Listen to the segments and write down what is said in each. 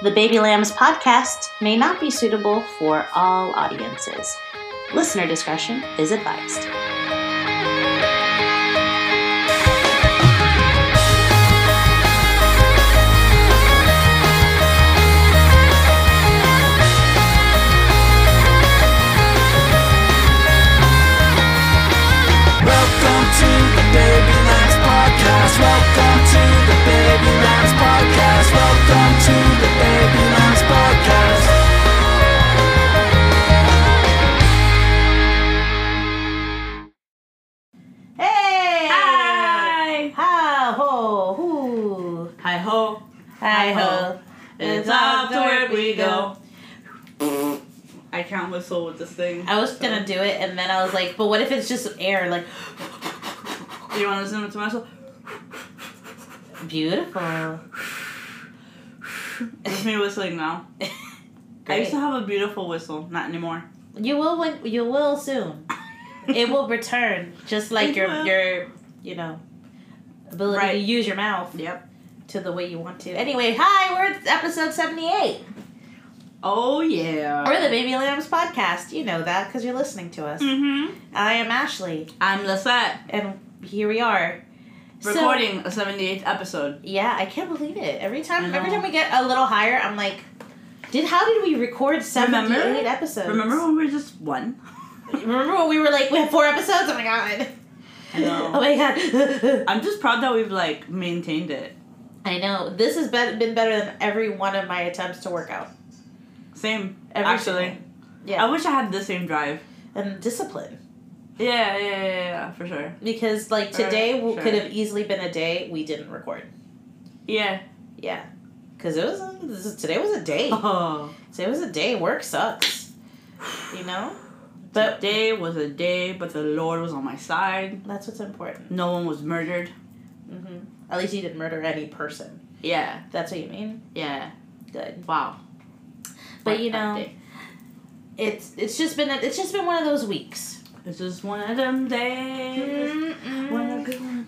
The Baby Lambs podcast may not be suitable for all audiences. Listener discretion is advised. Welcome to the Baby Lambs podcast. Welcome to the Baby Lambs podcast. Welcome to the Baby Lambs podcast. Hey! Hi! Ha ho hoo! Hi ho! Hi ho! It's off to work we go. I can't whistle with this thing. I was gonna do it, and then I was like, but what if it's just air? Like, You want to listen to myself? beautiful. It's me whistling now. I Great. used to have a beautiful whistle. Not anymore. You will when you will soon. It will return, just like It your will. ability to Right. use your mouth Yep. to the way you want to. Anyway, hi, we're at episode 78. Oh yeah. We're the Baby Lambs podcast. You know that because you're listening to us. Mm-hmm. I am Ashley, I'm Lisette. and here we are. Recording a 78th episode. Yeah, I can't believe it. Every I time know. we get a little higher, I'm like, how did we record 78 Remember? episodes? Remember when we were just one? Remember when we were like, we have 4 episodes? Oh my god. I know. Oh my god. I'm just proud that we've like maintained it. I know. This has been better than every one of my attempts to work out. Same. Every Actually. single- Yeah. I wish I had the same drive. And discipline. Yeah, for sure. Because, like, today Sure. could have easily been a day we didn't record. Yeah. Yeah. Because today was a day. Oh. Today was a day. Work sucks. You know? But Today was a day, but the Lord was on my side. that's what's important. No one was murdered. Hmm. At least you didn't murder any person. Yeah. That's what you mean? Yeah. Good. Wow. But, What you a know, day. it's just been one of those weeks. This is one of them days. When I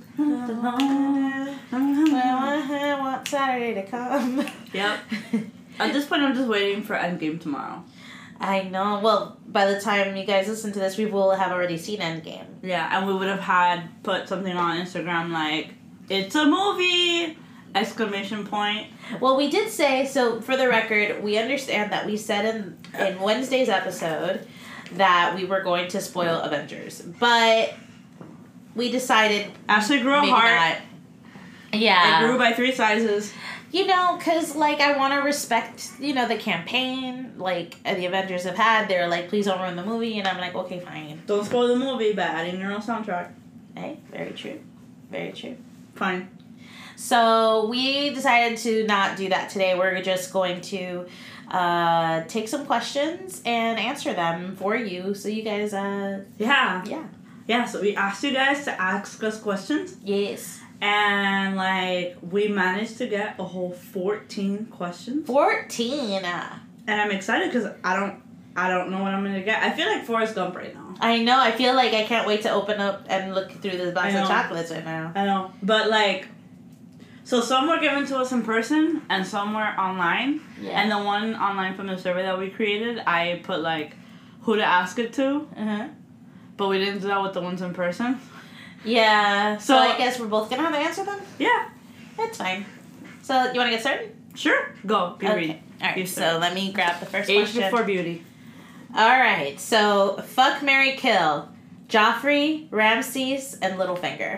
I want Saturday to come. Yep. At this point, I'm just waiting for Endgame tomorrow. I know. Well, by the time you guys listen to this, we will have already seen Endgame. Yeah, and we would have had put something on Instagram like, "It's a movie!" Exclamation point. Well, we did say, so for the record, we understand that we said in Wednesday's episode that we were going to spoil Avengers. But we decided Ashley grew a maybe heart. not. Yeah. It grew by 3 sizes. You know, because, like, I want to respect, the campaign, like, the Avengers have had. They're like, please don't ruin the movie. And I'm like, okay, fine. Don't spoil the movie by adding your own soundtrack. Hey, very true. Very true. Fine. So we decided to not do that today. We're just going to take some questions and answer them for you. So you guys, Yeah. yeah. Yeah, so we asked you guys to ask us questions. Yes. And, like, we managed to get a whole 14 questions. 14. And I'm excited because I don't know what I'm going to get. I feel like Forrest Gump right now. I know. I feel like I can't wait to open up and look through this box I of know. chocolates right now. I know. But, like, so some were given to us in person and some were online. Yeah. And the one online from the survey that we created, I put, like, who to ask it to. Uh-huh. But we didn't do that with the ones in person. Yeah. So So- I guess we're both going to have to answer them? Yeah. That's fine. So you want to get started? Sure. Go. Be ready. All right. You So start. let me grab the first Age question. before beauty. All right, so fuck, marry, kill. Joffrey, Ramses, and Littlefinger.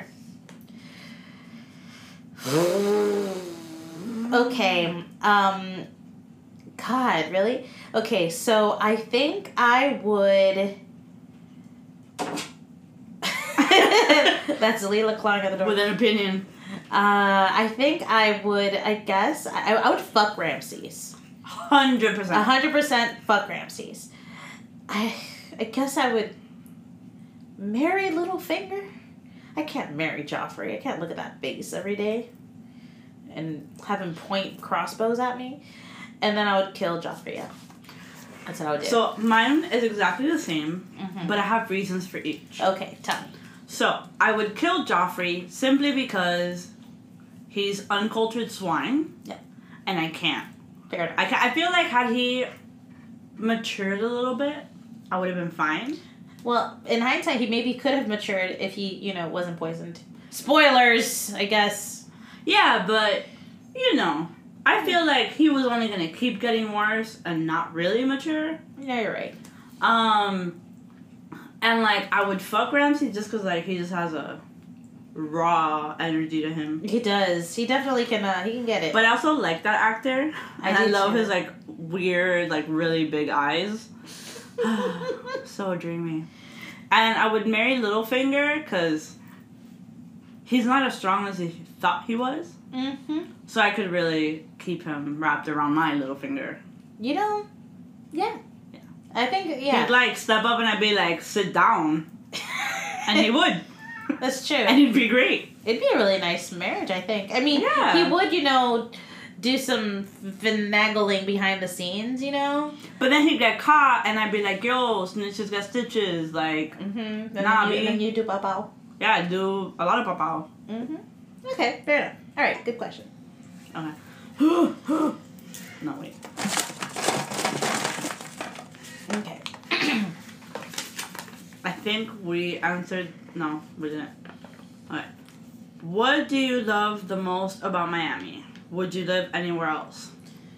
Okay, God, really? Okay, so I think I would... That's Leela clawing at the door. With an opinion. I think I would, I would fuck Ramses. 100%. 100% fuck Ramses. I guess I would marry Littlefinger. I can't marry Joffrey. I can't look at that face every day and have him point crossbows at me. And then I would kill Joffrey, yeah. That's what I would do. So mine is exactly the same, Mhm. but I have reasons for each. Okay, tell me. So I would kill Joffrey simply because he's uncultured swine. Yeah. And I can't. Fair enough. I feel like had he matured a little bit, I would have been fine. Well, in hindsight, he maybe could have matured if he, wasn't poisoned. Spoilers, I guess. Yeah, but, I feel like he was only going to keep getting worse and not really mature. Yeah, you're right. And, like, I would fuck Ramsey just because, like, he just has a raw energy to him. He does. He definitely can, he can get it. But I also like that actor. And I do love too. his, like, weird, like, really big eyes. So dreamy. And I would marry Littlefinger because he's not as strong as he thought he was. Mm-hmm. So I could really keep him wrapped around my little finger. Yeah. Yeah. I think, yeah. He'd, like, step up and I'd be like, sit down. And he would. That's true. And he'd be great. It'd be a really nice marriage, I think. I mean, Yeah. he would, do some finagling behind the scenes, But then he'd get caught and I'd be like, yo, snitches got stitches. Like, Mm-hmm. Nah, And then you do papao. yeah, I do a lot of papao. Mm-hmm. Okay, fair enough. All right, good question. Okay. No, wait. Okay. I think we answered. No, we didn't. Alright. What do you love the most about Miami? Would you live anywhere else?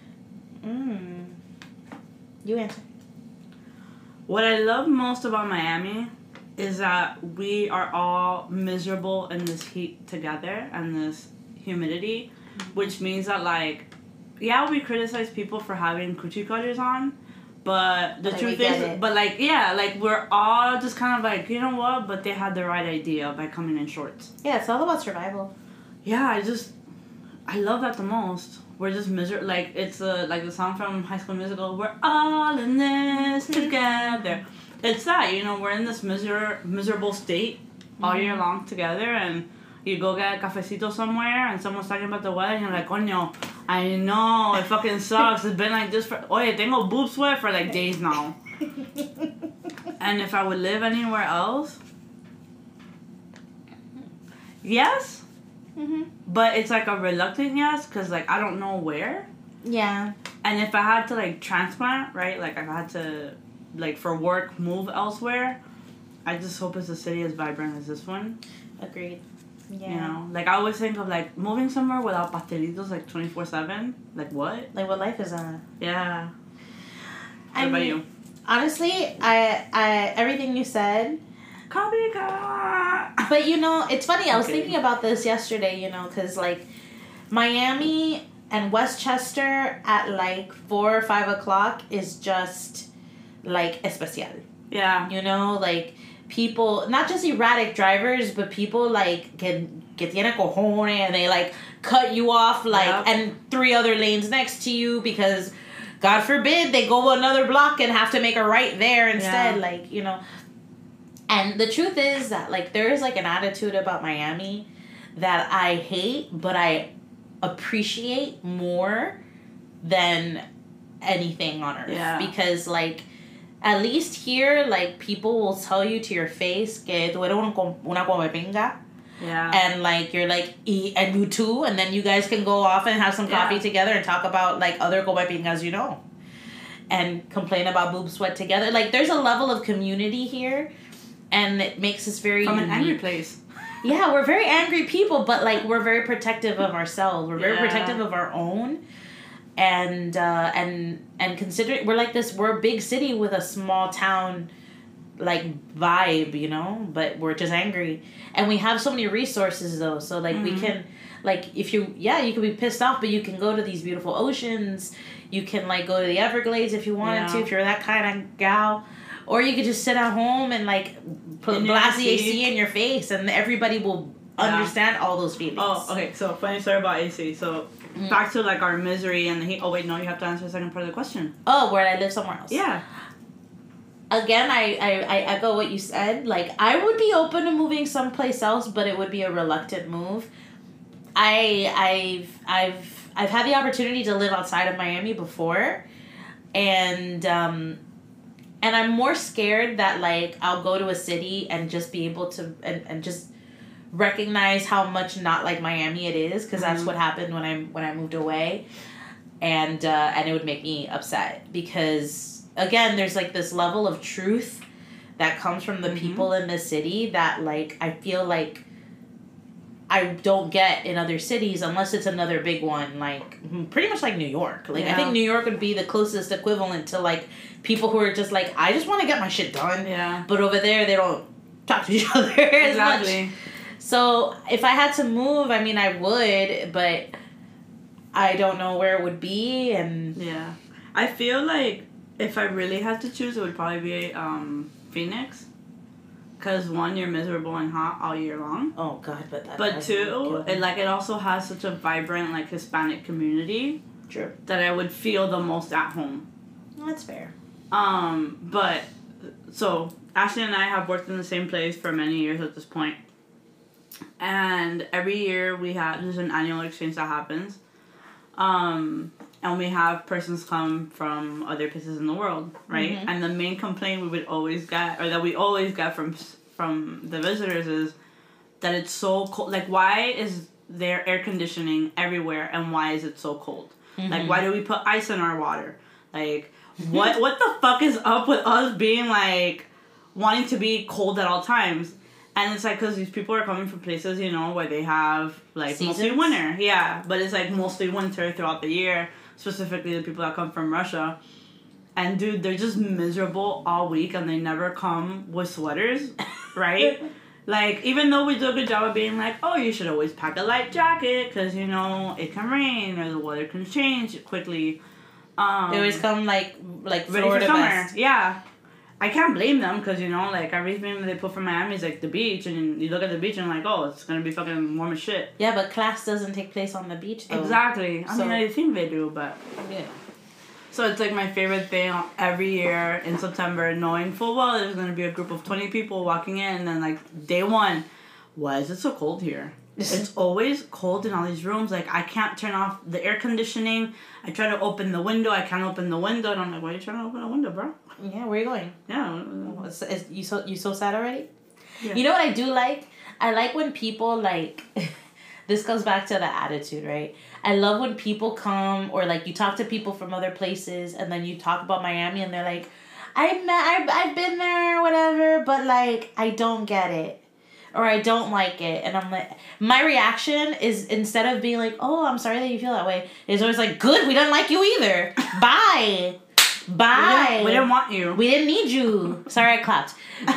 You answer. What I love most about Miami is that we are all miserable in this heat together and this humidity, which means that, like, yeah, we criticize people for having coochie cutters on, but the Like, truth we get is, it. but, like, yeah, like, we're all just kind of like, you know what, but they had the right idea by coming in shorts. Yeah, it's all about survival. Yeah, I love that the most. We're just miserable. Like, it's like the song from High School Musical, we're all in this together. It's that, we're in this miserable state all year long together, and you go get a cafecito somewhere, and someone's talking about the weather, and you're like, coño, I know, it fucking sucks. It's been like this for, oye, tengo boob sweat for, like, days now. And if I would live anywhere else, yes, but it's like a reluctant yes, because, like, I don't know where. Yeah. And if I had to, like, transplant, right, like, if I had to, like, for work, move elsewhere, I just hope it's a city as vibrant as this one. Agreed. Yeah. Like, I always think of, like, moving somewhere without pastelitos, like, 24/7. Like, what? Like, what life is that? Yeah. What about you? Honestly, I everything you said. Copycat! But, it's funny. I was Okay. thinking about this yesterday, because, like, Miami and Westchester at, like, 4 or 5 o'clock is just, like, especial. Yeah. Like, people, not just erratic drivers, but people, like, que tiene cojones, and they, like, cut you off, like, Yep. and 3 other lanes next to you because, God forbid, they go another block and have to make a right there instead, Yeah. like, And the truth is that, like, there is, like, an attitude about Miami that I hate, but I appreciate more than anything on earth. Yeah. Because, like, at least here, like, people will tell you to your face que tú eres una comepinga. Yeah. And, like, you're like, and you too, and then you guys can go off and have some coffee Yeah. together and talk about, like, other comepingas and complain about boob sweat together. Like, there's a level of community here, and it makes us very From an angry unique. place. Yeah, we're very angry people, but, like, we're very protective of ourselves. We're very Yeah. protective of our own. And considering we're a big city with a small town, like, vibe, but we're just angry. And we have so many resources, though. So, like, we can, like, you can be pissed off, but you can go to these beautiful oceans. You can, like, go to the Everglades if you wanted to, if you're that kind of gal. Or you could just sit at home and, like, blast the AC in your face, and everybody will understand all those feelings. Oh, okay. So, funny story about AC. So, back to, like, our misery and the heat. Oh, wait, no, you have to answer the second part of the question. Oh, where I live somewhere else. Yeah. Again, I echo what you said. Like, I would be open to moving someplace else, but it would be a reluctant move. I've had the opportunity to live outside of Miami before, and I'm more scared that, like, I'll go to a city and just be able to and just recognize how much not like Miami it is, because that's what happened when I moved away. and it would make me upset because again, there's like this level of truth that comes from the people in the city that like I feel like I don't get in other cities unless it's another big one, like pretty much like New York. Like I think New York would be the closest equivalent to like people who are just like, I just want to get my shit done. Yeah. But over there they don't talk to each other as much. So if I had to move, I mean I would, but I don't know where it would be. And yeah, I feel like if I really had to choose, it would probably be Phoenix. Because one, you're miserable and hot all year long. Oh God, but two, it also has such a vibrant like Hispanic community. True. That I would feel the most at home. That's fair. But so Ashley and I have worked in the same place for many years at this point, and every year there's an annual exchange that happens, and we have persons come from other places in the world, right? Mm-hmm. And the main complaint we always get from the visitors is that it's so cold. Like, why is there air conditioning everywhere, and why is it so cold? Mm-hmm. Like, why do we put ice in our water? Like, what the fuck is up with us being like wanting to be cold at all times? And it's like, because these people are coming from places, you know, where they have like seasons? Mostly winter, yeah, but it's like mostly winter throughout the year. Specifically the people that come from Russia. And dude, they're just miserable all week and they never come with sweaters, right? Like, even though we do a good job of being like, oh, you should always pack a light jacket because, you know, it can rain or the weather can change quickly. They always come like ready Florida for summer. best. Yeah. I can't blame them because, you know, like, everything they put from Miami is, like, the beach. And you look at the beach and you're like, oh, it's going to be fucking warm as shit. Yeah, but class doesn't take place on the beach, though. Exactly. I mean, I think they do, but... Yeah. So it's, like, my favorite thing every year in September, knowing full well there's going to be a group of 20 people walking in. And then, like, day one, why is it so cold here? It's always cold in all these rooms. Like, I can't turn off the air conditioning. I try to open the window. I can't open the window. And I'm like, why are you trying to open the window, bro? Yeah, where are you going? Yeah. You so sad already? Yeah. You know what I do like? I like when people, like... this goes back to the attitude, right? I love when people come or, like, you talk to people from other places and then you talk about Miami and they're like, I've been there or whatever, but, like, I don't get it. Or I don't like it. And I'm like... My reaction is, instead of being like, oh, I'm sorry that you feel that way, is always like, good, we don't like you either. Bye. Bye. We didn't want you. We didn't need you. Sorry, I clapped.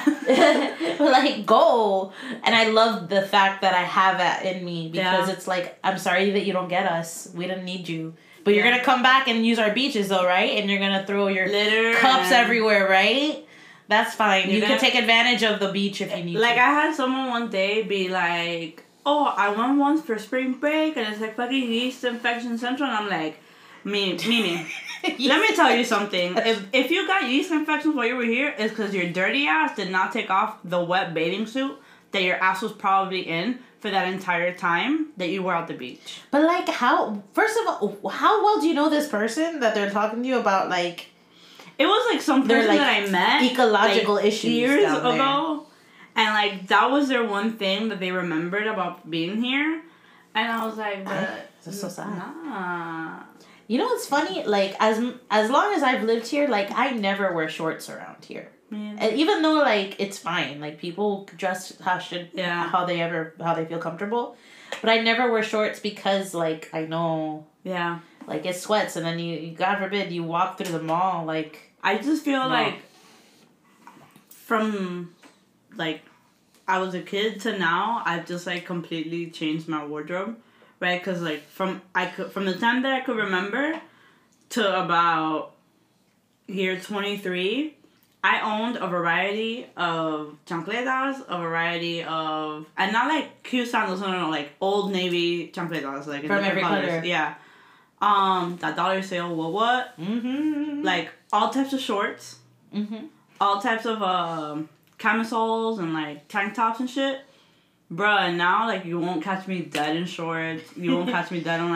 Like, go. And I love the fact that I have that in me because it's like, I'm sorry that you don't get us. We didn't need you. But you're going to come back and use our beaches, though, right? And you're going to throw your cups everywhere, right? That's fine. You can take advantage of the beach if you need to. Like, I had someone one day be like, oh, I went once for spring break and it's like fucking yeast infection central. And I'm like, Mimi, let me tell you something. If you got yeast infections while you were here, it's because your dirty ass did not take off the wet bathing suit that your ass was probably in for that entire time that you were at the beach. But, like, first of all, how well do you know this person that they're talking to you about, like... It was, like, some person like, that I met... ecological issues years down ago. There. And, like, that was their one thing that they remembered about being here. And I was like, but... That's so sad. Nah. You know what's funny? Like, as long as I've lived here, like, I never wear shorts around here. Yeah. And even though, like, it's fine. Like, people dress how they feel comfortable. But I never wear shorts because, like, I know... Yeah. Like, it sweats, and then you God forbid, you walk through the mall, like... I just feel like... From, like, I was a kid to now, I've just, like, completely changed my wardrobe. Right, because like from the time that I could remember to about year 23, I owned a variety of chancletas, and not like cute sandals, no, like Old Navy chancletas, like in from different every colors. color. Yeah, that dollar sale, what? Mm-hmm. Like all types of shorts, all types of camisoles and like tank tops and shit. Bruh, and now, like, you won't catch me dead in shorts. You won't catch me dead in,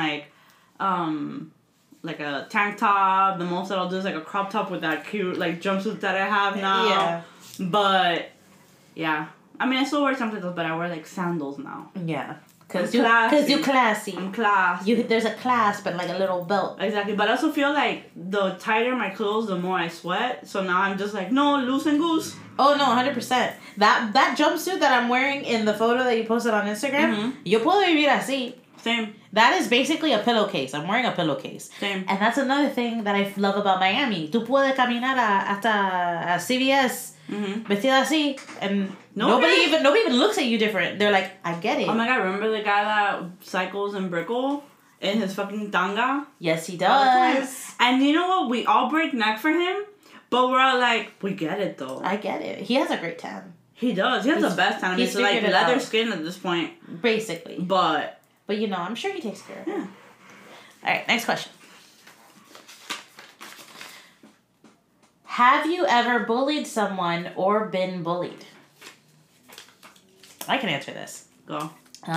like a tank top. The most that I'll do is, like, a crop top with that cute, like, jumpsuit that I have now. Yeah. But, yeah. I mean, I still wear something else, but I wear, like, sandals now. Yeah. Because classy. you're classy. I'm class. There's a clasp and like a little belt. Exactly, but I also feel like the tighter my clothes, the more I sweat. So now I'm just like, no, loose and goose. Oh no, 100%. That jumpsuit that I'm wearing in the photo that you posted on Instagram, yo puedo vivir así. Same. That is basically a pillowcase. I'm wearing a pillowcase. Same. And that's another thing that I love about Miami. Tú puedes caminar hasta CVS vestida así, and nobody even looks at you different. They're like, I get it. Oh my god, remember the guy that cycles in Brickell in his fucking tanga? Yes, he does. And you know what? We all break neck for him, but we're all like, we get it though. I get it. He has a great tan. He does. He has the best tan. He's It's like figured it leather out. skin at this point. Basically. But you know, I'm sure he takes care of it. yeah. Alright, next question. Have you ever bullied someone or been bullied? I can answer this. Go.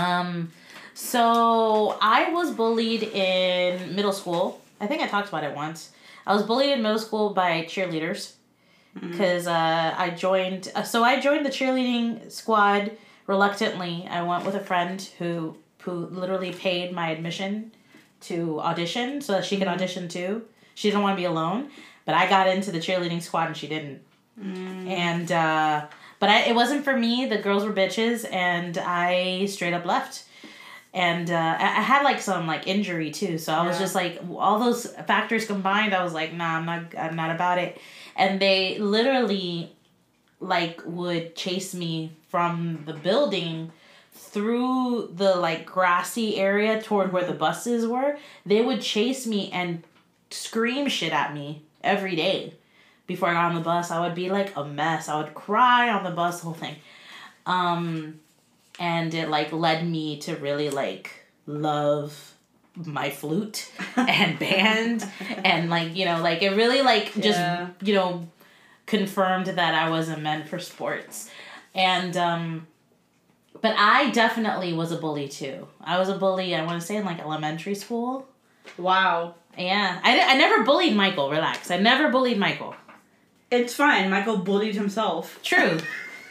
So I was bullied in middle school. I think I talked about it once. I was bullied in middle school by cheerleaders because I joined the cheerleading squad reluctantly. I went with a friend who literally paid my admission to audition so that she could audition too. She didn't want to be alone, but I got into the cheerleading squad and she didn't. And it wasn't for me. The girls were bitches, and I straight up left. And I had like some like injury too, so I was just like, all those factors combined, I was like, nah, I'm not about it. And they literally like would chase me from the building through the like grassy area toward where the buses were. They would chase me and scream shit at me every day. Before I got on the bus, I would be like a mess. I would cry on the bus, the whole thing. And it like led me to really like love my flute and band and like, you know, like it really like just, you know, confirmed that I wasn't meant for sports. And, but I definitely was a bully too. I was a bully, I want to say in like elementary school. Wow. Yeah. I never bullied Michael, relax. I never bullied Michael. It's fine. Michael bullied himself. True.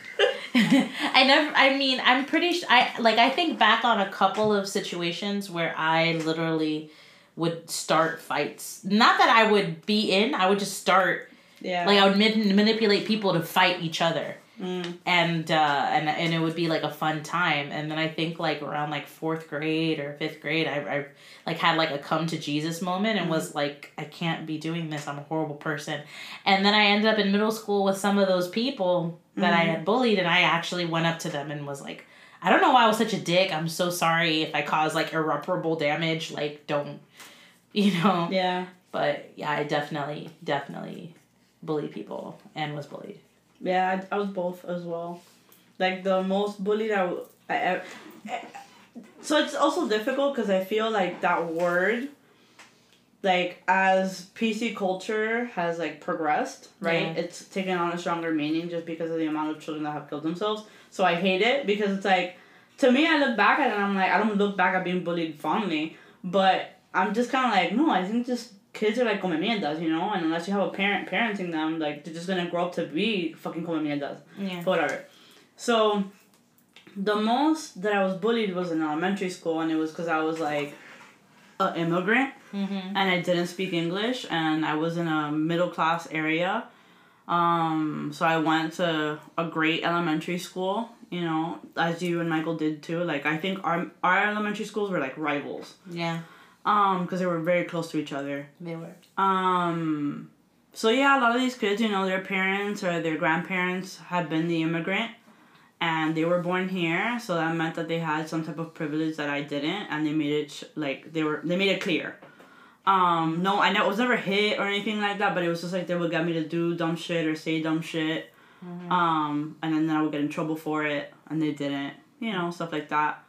I'm pretty sure, I think back on a couple of situations where I literally would start fights. Not that I would be in, I would just start, like I would manipulate people to fight each other. And it would be like a fun time. And then I think like around like 4th grade or 5th grade, I like had like a come to Jesus moment and was like, I can't be doing this. I'm a horrible person. And then I ended up in middle school with some of those people that I had bullied, and I actually went up to them and was like, I don't know why I was such a dick. I'm so sorry if I caused like irreparable damage. Like, don't, you know. Yeah. But yeah, I definitely bullied people and was bullied. Yeah, I was both as well. Like, the most bullied so it's also difficult because I feel like that word, like, as PC culture has, like, progressed, right? Yeah. It's taken on a stronger meaning just because of the amount of children that have killed themselves. So I hate it because it's like, to me, I look back at it and I'm like, I don't look back at being bullied fondly, but I'm just kind of like, no, I think just kids are like come mierdas, you know, and unless you have a parent parenting them, like, they're just gonna grow up to be fucking come mierdas. Yeah. Whatever. So, the most that I was bullied was in elementary school, and it was because I was like an immigrant, and I didn't speak English, and I was in a middle class area. So I went to a great elementary school, you know, as you and Michael did too. Like, I think our elementary schools were like rivals. Yeah. Because they were very close to each other. They were. So yeah, a lot of these kids, you know, their parents or their grandparents had been the immigrant, and they were born here, so that meant that they had some type of privilege that I didn't, and they made it they made it clear. No, I was never hit or anything like that, but it was just like they would get me to do dumb shit or say dumb shit, and then I would get in trouble for it, and they didn't, you know, stuff like that.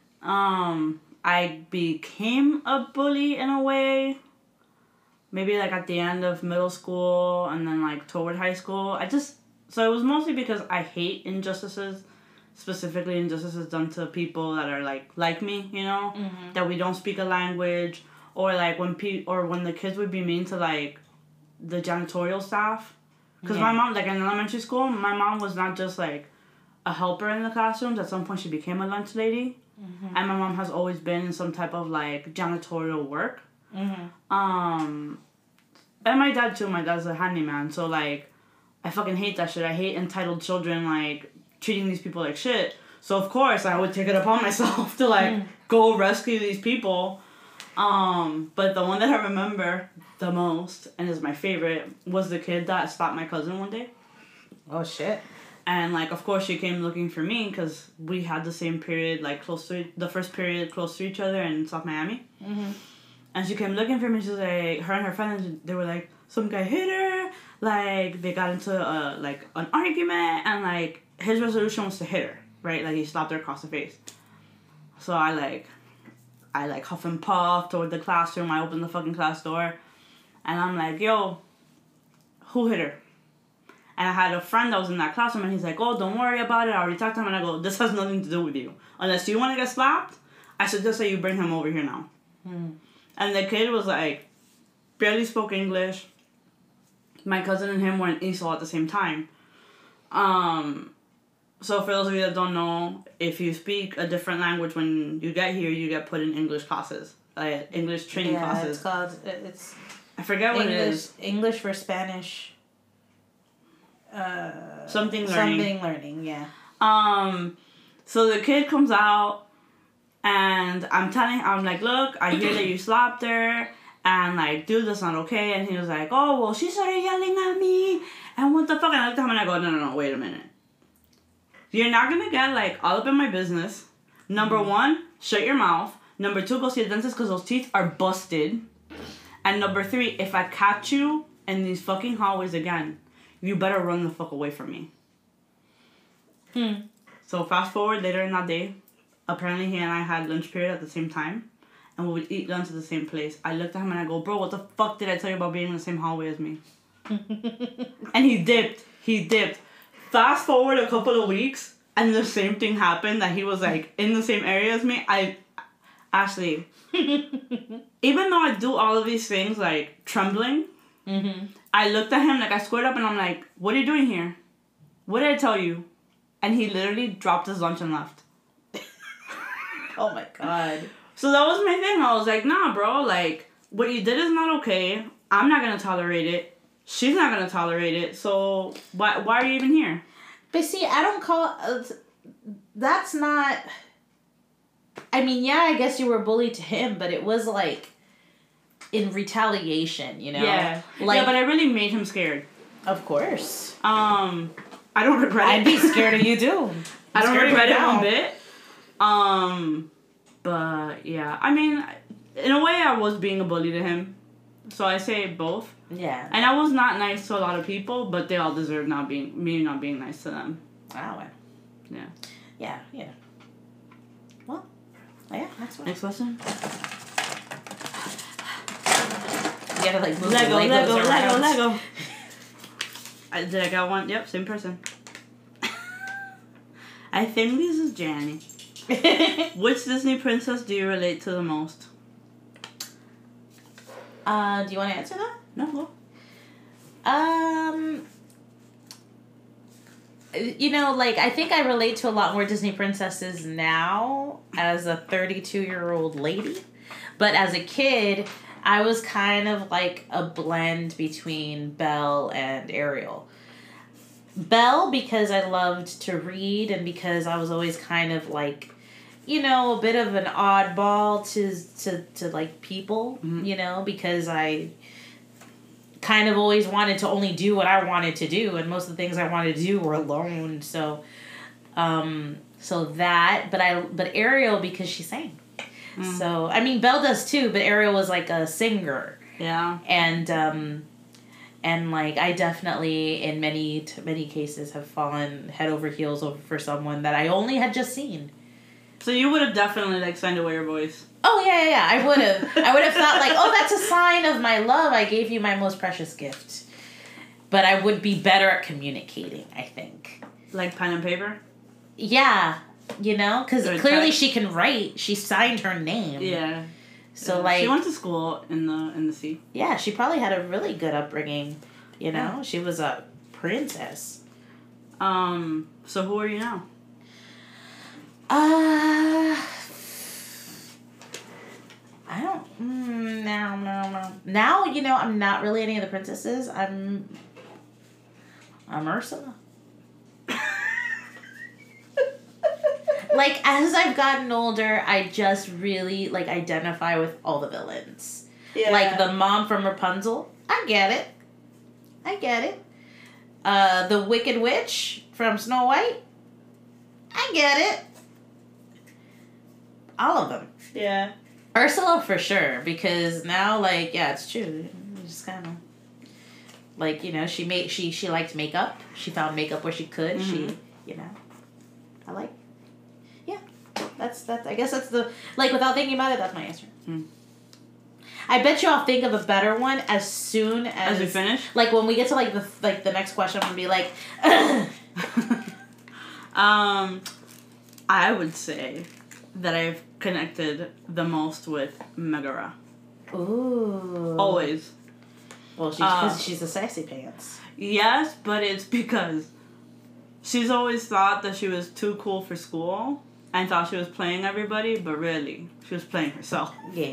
I became a bully in a way, maybe like at the end of middle school and then like toward high school. So it was mostly because I hate injustices, specifically injustices done to people that are like me, you know, that we don't speak a language, or like when the kids would be mean to like the janitorial staff. Because my mom, like in elementary school, my mom was not just like a helper in the classrooms. At some point she became a lunch lady. and my mom has always been in some type of like janitorial work. And my dad too. My dad's a handyman, so like, I fucking hate that shit. I hate entitled children like treating these people like shit. So of course I would take it upon myself to like go rescue these people. But the one that I remember the most and is my favorite was the kid that stopped my cousin one day. Oh shit. And like, of course, she came looking for me because we had the same period, like the first period close to each other in South Miami. And she came looking for me. She was like, her and her friends, they were like, some guy hit her. Like, they got into like an argument, and like his resolution was to hit her, right? Like, he slapped her across the face. So I huff and puff toward the classroom. I opened the fucking class door, and I'm like, yo, who hit her? And I had a friend that was in that classroom, and he's like, oh, don't worry about it. I already talked to him. And I go, this has nothing to do with you. Unless you want to get slapped, I suggest that you bring him over here now. And the kid was like, barely spoke English. My cousin and him were in ESOL at the same time. So for those of you that don't know, if you speak a different language when you get here, you get put in English classes. English training classes. It's I forget what English, it is. English for Spanish. Something learning. Something learning, yeah. So the kid comes out, and I'm like, look, I hear that you slapped her, and like, dude, that's not okay. And he was like, oh, well, she started yelling at me, and what the fuck? And I looked at him and I go, no, wait a minute. You're not gonna get like all up in my business. Number one, shut your mouth. Number two, go see a dentist because those teeth are busted. And number three, if I catch you in these fucking hallways again, you better run the fuck away from me. So fast forward later in that day, apparently he and I had lunch period at the same time, and we would eat lunch at the same place. I looked at him and I go, bro, what the fuck did I tell you about being in the same hallway as me? And he dipped. Fast forward a couple of weeks, and the same thing happened, that he was like in the same area as me. Ashley, even though I do all of these things like trembling, I looked at him, like I squared up, and I'm like, what are you doing here? What did I tell you? And he literally dropped his lunch and left. Oh my god. So that was my thing. I was like, nah, bro, like, what you did is not okay. I'm not gonna tolerate it. She's not gonna tolerate it. So why are you even here? But see, I don't call... that's not... I mean, yeah, I guess you were bullied to him, but it was like in retaliation, you know? Yeah. Like, yeah, but I really made him scared. Of course. I don't regret it. I'd be scared of you too. I don't regret it one bit. But yeah, I mean, in a way, I was being a bully to him. So I say both. Yeah. And I was not nice to a lot of people, but they all deserve me not being nice to them. Wow. Yeah. Yeah, yeah. Well, yeah, next one. Next question. You gotta like move the Legos around. Lego. Did I got one? Yep, same person. I think this is Janny. Which Disney princess do you relate to the most? Do you want to answer that? No, go. You know, like, I think I relate to a lot more Disney princesses now as a 32-year-old lady. But as a kid, I was kind of like a blend between Belle and Ariel. Belle, because I loved to read and because I was always kind of like, you know, a bit of an oddball to like people, you know, because I kind of always wanted to only do what I wanted to do, and most of the things I wanted to do were alone. So that, but Ariel, because she sang. So I mean, Belle does too, but Ariel was like a singer. Yeah. And like, I definitely in many cases have fallen head over heels for someone that I only had just seen. So you would have definitely like signed away your voice. Oh yeah. I would have. I would have felt like, oh, that's a sign of my love. I gave you my most precious gift. But I would be better at communicating, I think. Like pen and paper? Yeah. You know? Because clearly she can write. She signed her name. Yeah. So like... She went to school in the sea. Yeah, she probably had a really good upbringing. You know? Yeah. She was a princess. So who are you now? I don't. No. Now, you know, I'm not really any of the princesses. I'm Ursula. Like, as I've gotten older, I just really, like, identify with all the villains. Yeah. Like, the mom from Rapunzel. I get it. The Wicked Witch from Snow White. I get it. All of them. Yeah. Ursula for sure, because now, like, yeah, it's true. You just kind of, like, you know, she liked makeup. She found makeup where she could. Mm-hmm. She, you know, yeah. That's. I guess that's the, like, without thinking about it, that's my answer. Mm. I bet you I'll think of a better one as soon as we finish. Like, when we get to the next question, I'm gonna be like, I would say that I've connected the most with Megara. ooh, Always. Well, because she's a sassy pants. Yes, but it's because she's always thought that she was too cool for school and thought she was playing everybody, but really, she was playing herself. Yeah.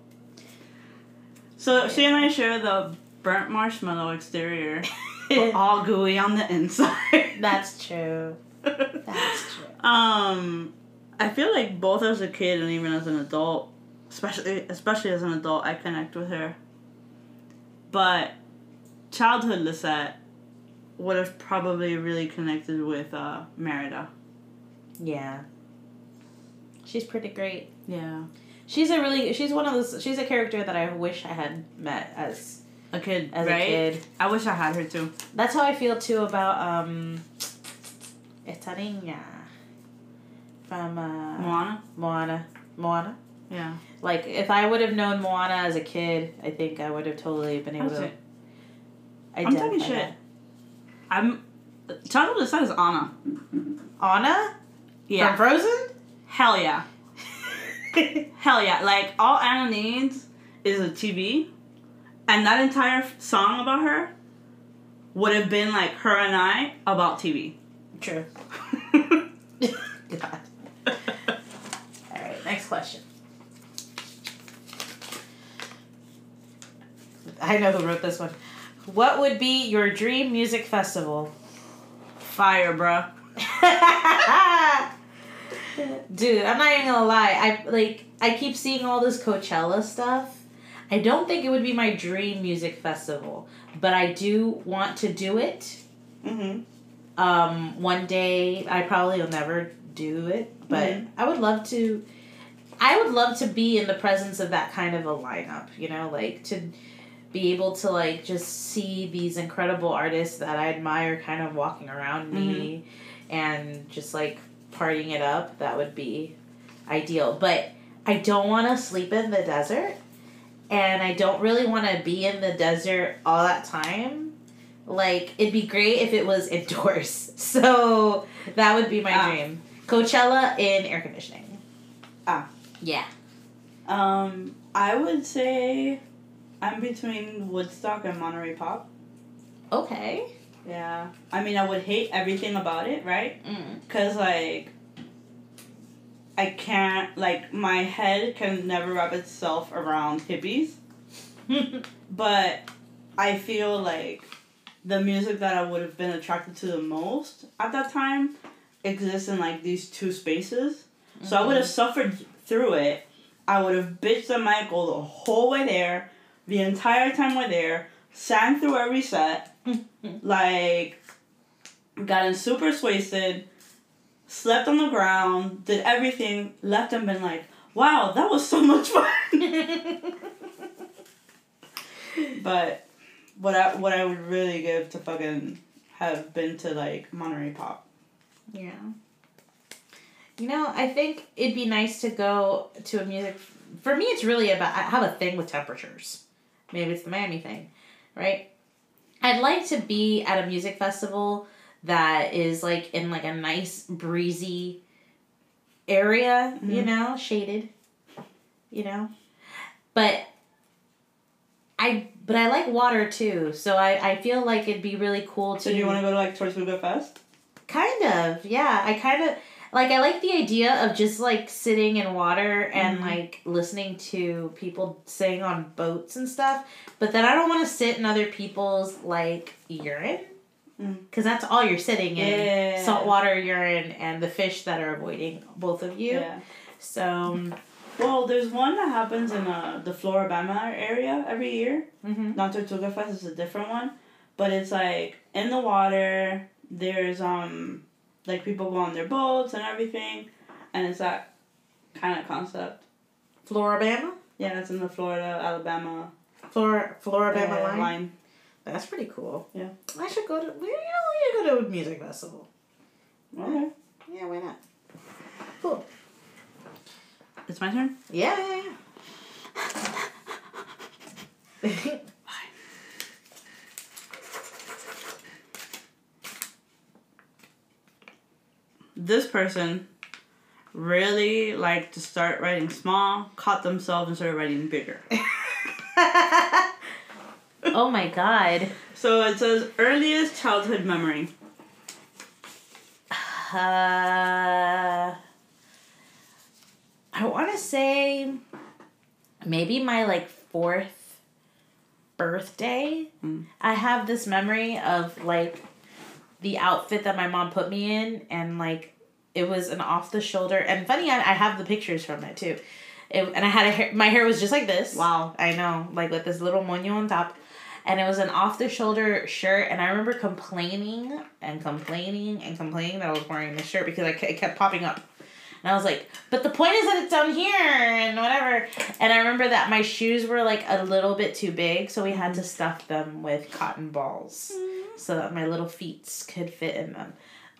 So she and I share the burnt marshmallow exterior, but all gooey on the inside. That's true. That's true. I feel like both as a kid and even as an adult, especially as an adult, I connect with her. But childhood Lisette would have probably really connected with Merida. Yeah. She's pretty great. Yeah. She's a character that I wish I had met as A kid, a right? kid. I wish I had her too. That's how I feel too about Etariña from Moana. Yeah. Like, if I would have known Moana as a kid, I think I would have totally been able to. I'm talking shit. Childhood Lisette is Anna. Anna? Yeah. From Frozen? Hell yeah. Hell yeah. Like, all Anna needs is a TV, and that entire song about her would have been like her and I about TV. True. God. Alright, next question. I know who wrote this one. What would be your dream music festival? Fire, bruh. Dude, I'm not even gonna lie. I keep seeing all this Coachella stuff. I don't think it would be my dream music festival, but I do want to do it. Mm-hmm. One day, I probably will never do it, but Mm-hmm. I would love to. I would love to be in the presence of that kind of a lineup. You know, like to be able to like just see these incredible artists that I admire kind of walking around me, and just like partying it up. That would be ideal. But I don't want to sleep in the desert, and I don't really want to be in the desert all that time. Like, it'd be great if it was indoors. So that would be my dream. Coachella in air conditioning. Yeah. I would say I'm between Woodstock and Monterey Pop. Okay. Yeah. I mean, I would hate everything about it, right? Because, like, I can't, like, my head can never wrap itself around hippies. But I feel like the music that I would have been attracted to the most at that time exists in, like, these two spaces. So I would have suffered through it. I would have bitched at Michael the whole way there, the entire time we're there, sang through every set, like, gotten super wasted, slept on the ground, did everything, left and been like, wow, that was so much fun. But what I would really give to fucking have been to, like, Monterey Pop. Yeah. You know, I think it'd be nice to go to a music... For me, it's really about... I have a thing with temperatures. Maybe it's the Miami thing, right? I'd like to be at a music festival that is, like, in, like, a nice, breezy area, you know? Shaded, you know? But I like water, too. So I feel like it'd be really cool to... So do you want to go to, like, Tortuga Fest? Kind of, yeah. Like, I like the idea of just, like, sitting in water and, like, listening to people sing on boats and stuff. But then I don't want to sit in other people's, like, urine. Because that's all you're sitting in. Yeah. Saltwater urine and the fish that are avoiding both of you. Yeah. So... Well, there's one that happens in the Floribama area every year. Mm-hmm. Not Tortuga Fest, it's a different one. But it's, like, in the water. There's, like, people go on their boats and everything. And it's that kind of concept. Floribama? Yeah, it's in the Florida, Alabama. Floribama line? line. That's pretty cool. Yeah. I should go to... we should go to a music festival. Okay. Yeah, why not? Cool. It's my turn? Yeah. This person really liked to start writing small, caught themselves, and started writing bigger. Oh my god. So it says, earliest childhood memory. I want to say maybe my, like, 4th birthday. I have this memory of, like, the outfit that my mom put me in, and, like, it was an off-the-shoulder, and funny, I have the pictures from it, too. And I had my hair was just like this. Wow. I know, like, with this little moño on top. And it was an off-the-shoulder shirt, and I remember complaining that I was wearing this shirt because it kept popping up. And I was like, but the point is that it's down here, and whatever. And I remember that my shoes were, like, a little bit too big, so we had to stuff them with cotton balls so that my little feet could fit in them.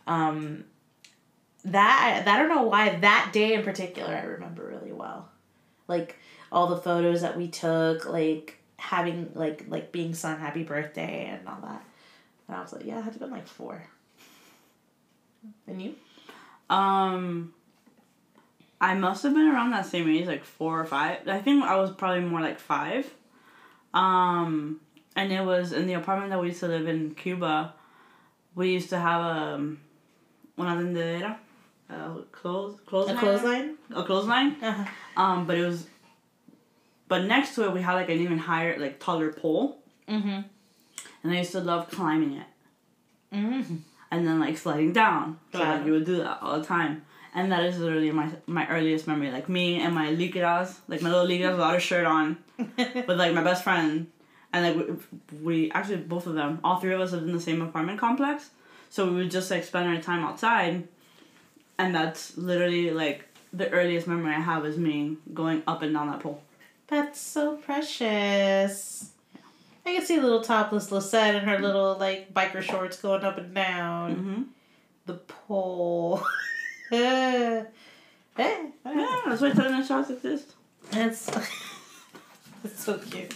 That I don't know why that day in particular I remember really well. Like, all the photos that we took, like, having, like being sung happy birthday and all that. And I was like, yeah, it had to have been, like, 4. And you? I must have been around that same age, like 4 or 5. I think I was probably more like 5. And it was in the apartment that we used to live in Cuba. We used to have una tendedera, Clothesline? A clothesline. Uh-huh. But next to it we had like an even higher, like taller pole. Mm-hmm. And I used to love climbing it. Mm-hmm. And then like sliding down. So Wow. like you would do that all the time. And that is literally my earliest memory. Like me and my liquidas, like my little liquidas without a shirt on, with like my best friend. And like we actually, both of them, all 3 of us lived in the same apartment complex. So we would just like spend our time outside. And that's literally like the earliest memory I have is me going up and down that pole. That's so precious. I can see little topless Lisette in her little, like, biker shorts going up and down. Mm-hmm. The pole. Hey. Yeah, that's why television shots exist. That's so cute.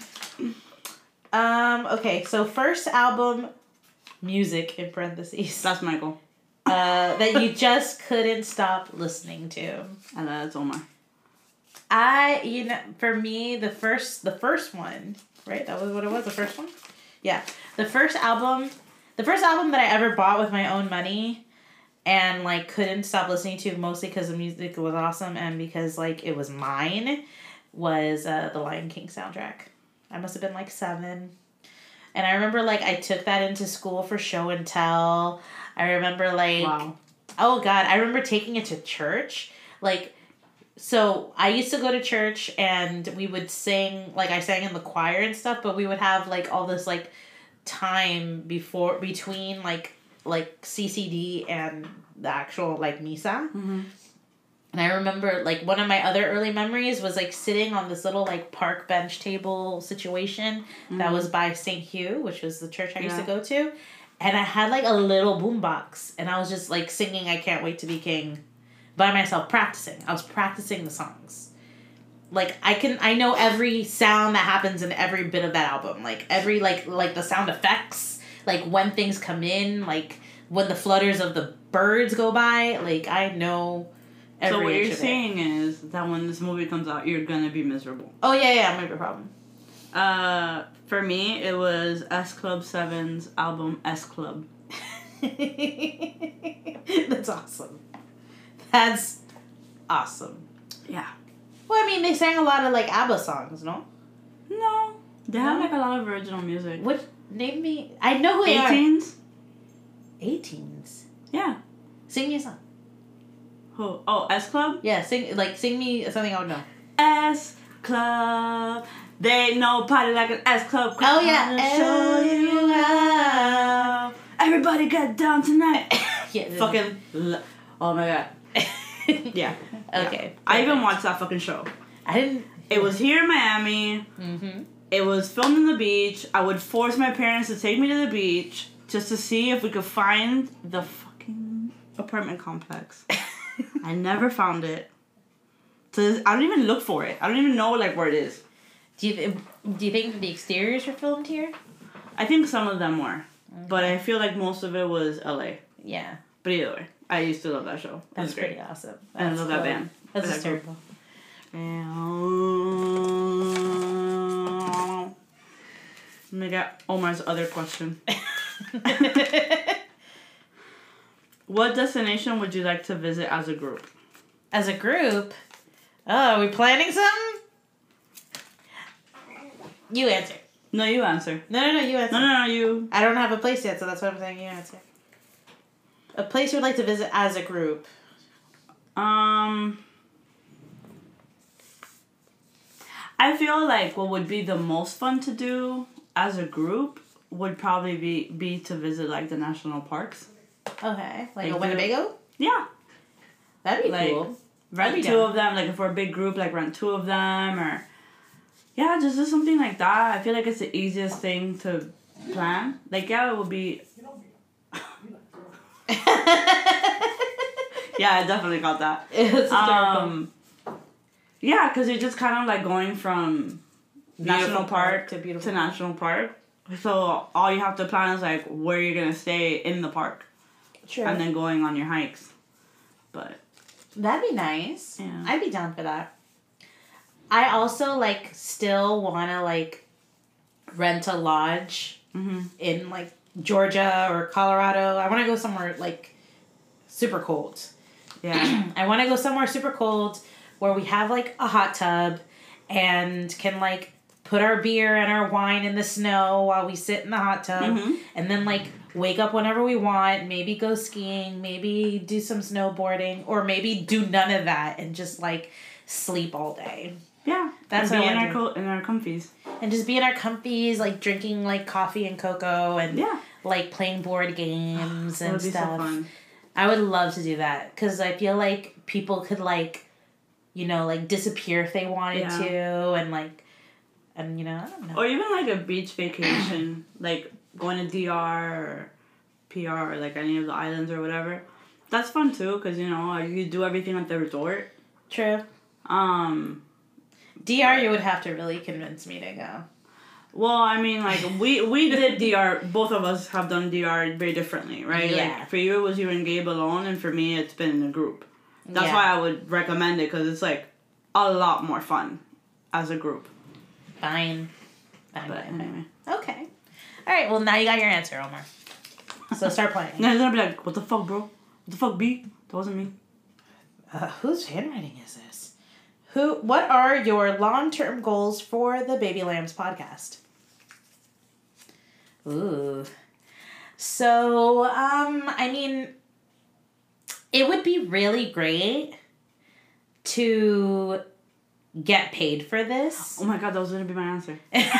Okay, so first album, music in parentheses. That's Michael. That you just couldn't stop listening to. And that's Omar. For me, the first one, right? That was what it was, the first one? Yeah. The first album that I ever bought with my own money and, like, couldn't stop listening to, mostly because the music was awesome and because, like, it was mine, was the Lion King soundtrack. I must have been, like, 7. And I remember, like, I took that into school for show and tell. I remember, like... Wow. Oh, God. I remember taking it to church. Like, so I used to go to church and we would sing... Like, I sang in the choir and stuff, but we would have, like, all this, like, time between, like CCD and the actual, like, misa. Mm-hmm. And I remember, like, one of my other early memories was, like, sitting on this little, like, park bench table situation that was by St. Hugh, which was the church I used to go to. And I had, like, a little boombox. And I was just, like, singing I Can't Wait to Be King by myself, practicing. I was practicing the songs. Like, I know every sound that happens in every bit of that album. Like, every, like the sound effects. Like, when things come in. Like, when the flutters of the birds go by. Like, I know every So what inch you're of saying is that when this movie comes out, you're gonna be miserable. Oh, yeah, might be a problem. For me, it was S Club 7's album S Club. That's awesome. That's awesome. Yeah. Well, I mean, they sang a lot of, like, ABBA songs, no? No. They have, No? like, a lot of original music. What? Name me. I know who they 18s? are. 18s. Yeah. Sing me a song. Who? Oh, S Club? Yeah, sing me something I would know. S Club. They ain't no party like an S Club. Oh, yeah. I'll show you how. Everybody get down tonight. Yeah. Fucking. Oh my god. Yeah. Okay. I even watched that fucking show. I didn't. It was here in Miami. Mm-hmm. It was filmed on the beach. I would force my parents to take me to the beach just to see if we could find the fucking apartment complex. I never found it. So I don't even look for it. I don't even know like where it is. Do you think the exteriors were filmed here? I think some of them were, but I feel like most of it was LA. Yeah. But either way, I used to love that show. It was That's great. pretty awesome. And I love that cool. band. That's Is that cool? hysterical. Let me get Omar's other question. What destination would you like to visit as a group? As a group? Oh, are we planning something? You answer. No, you answer. No, you answer. No, you. I don't have a place yet, so that's what I'm saying. You answer. A place we'd like to visit as a group. I feel like what would be the most fun to do as a group would probably be to visit like the national parks. Okay. Like a Like Winnebago? Yeah. That'd be Like, cool. Rent That'd be two down. of them, like if we're a big group, like rent two of them, or yeah, just do something like that. I feel like it's the easiest thing to plan. Like yeah, it would be. Yeah, I definitely got that. It's hysterical. Yeah, because you're just kind of like going from national Beautiful park to beautiful to national park. So all you have to plan is like where you're gonna stay in the park, True. and then going on your hikes. But That'd be nice. Yeah. I'd be down for that. I also like still want to like rent a lodge in like Georgia or Colorado. I want to go somewhere like super cold. yeah, I want to go somewhere super cold where we have like a hot tub and can like put our beer and our wine in the snow while we sit in the hot tub and then like wake up whenever we want, maybe go skiing, maybe do some snowboarding, or maybe do none of that and just like sleep all day. yeah. That's and be what I in wanna our in our comfies. And just be in our comfies, like drinking like coffee and cocoa and Yeah. like playing board games That and would be stuff. so fun. I would love to do that because I feel like people could like, you know, like disappear if they wanted Yeah. to, and like, and you know, I don't know. Or even like a beach vacation, like going to DR or PR or like any of the islands or whatever. That's fun too, because you know you do everything at the resort. True. DR, you would have to really convince me to go. Well, I mean, like we did DR. Both of us have done DR very differently, right? Yeah. Like for you, it was you and Gabe alone, and for me, it's been in a group. That's Yeah. why I would recommend it because it's like a lot more fun as a group. Fine. But anyway, Okay. All right. Well, now you got your answer, Omar. So start playing. and it's gonna be like, what the fuck, bro? What the fuck, B? That wasn't me. Whose handwriting is this? What are your long-term goals for the Baby Lambs podcast? Ooh. So, I mean, it would be really great to get paid for this. Oh my god, that was gonna be my answer.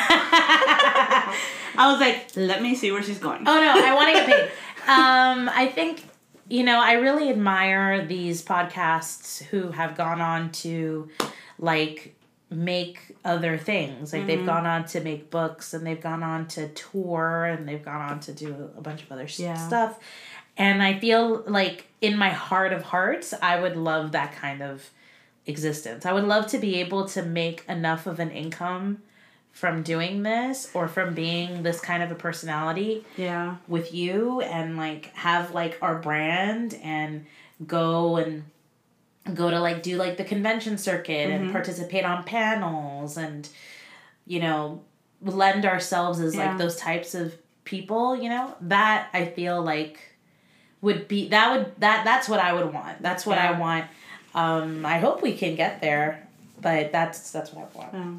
I was like, let me see where she's going. Oh no, I want to get paid. I think, you know, I really admire these podcasts who have gone on to like make other things. Like they've gone on to make books and they've gone on to tour and they've gone on to do a bunch of other stuff. And I feel like in my heart of hearts, I would love that kind of existence. I would love to be able to make enough of an income from doing this or from being this kind of a personality Yeah. with you and like have like our brand and go to like do like the convention circuit and participate on panels and, you know, lend ourselves as like those types of people, you know, that I feel like would be that's what I would want. That's what I want. I hope we can get there, but that's what I want.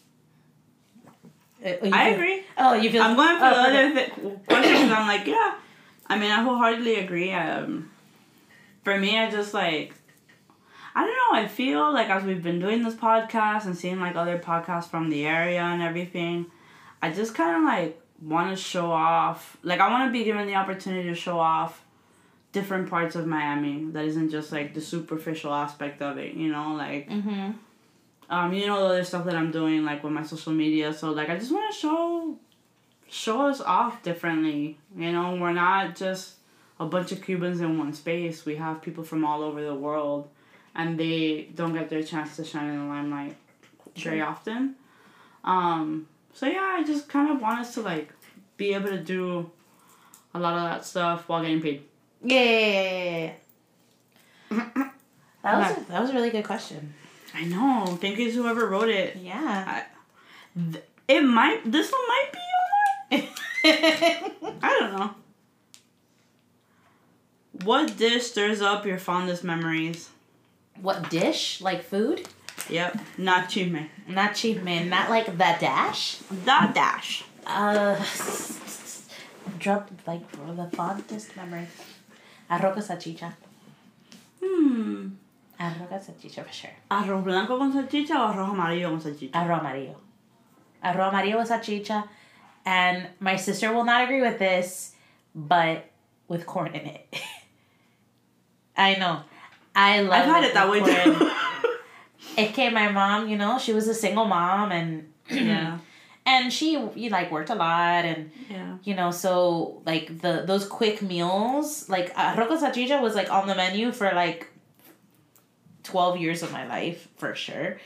I agree. Oh, you feel. I'm going for the other questions. I'm like, yeah. I mean, I wholeheartedly agree. For me, I just like, I don't know. I feel like as we've been doing this podcast and seeing like other podcasts from the area and everything, I just kind of like want to show off. Like, I want to be given the opportunity to show off different parts of Miami that isn't just like the superficial aspect of it, you know, like you know, the other stuff that I'm doing like with my social media. So like I just want to show us off differently, you know. We're not just a bunch of Cubans in one space. We have people from all over the world, and they don't get their chance to shine in the limelight very often. So yeah, I just kind of want us to like be able to do a lot of that stuff while getting paid. Yeah. That was a really good question. I know. Thank you to whoever wrote it. Yeah. This one might be on I don't know. What dish stirs up your fondest memories? What dish? Like food? Yep. Not chisme. Not chisme. Not like the dash? The dash. Drop like the fondest memory. Arroz con salchicha. Arroz con salchicha for sure. ¿Arroz blanco con salchicha o arroz amarillo con salchicha? Arroz amarillo. Arroz amarillo with salchicha. And my sister will not agree with this, but with corn in it. I know. I love I've had it that way too. It came my mom, you know, she was a single mom and yeah. And she like worked a lot and you know, so like those quick meals, like arroz con salchicha was like on the menu for like 12 years of my life for sure.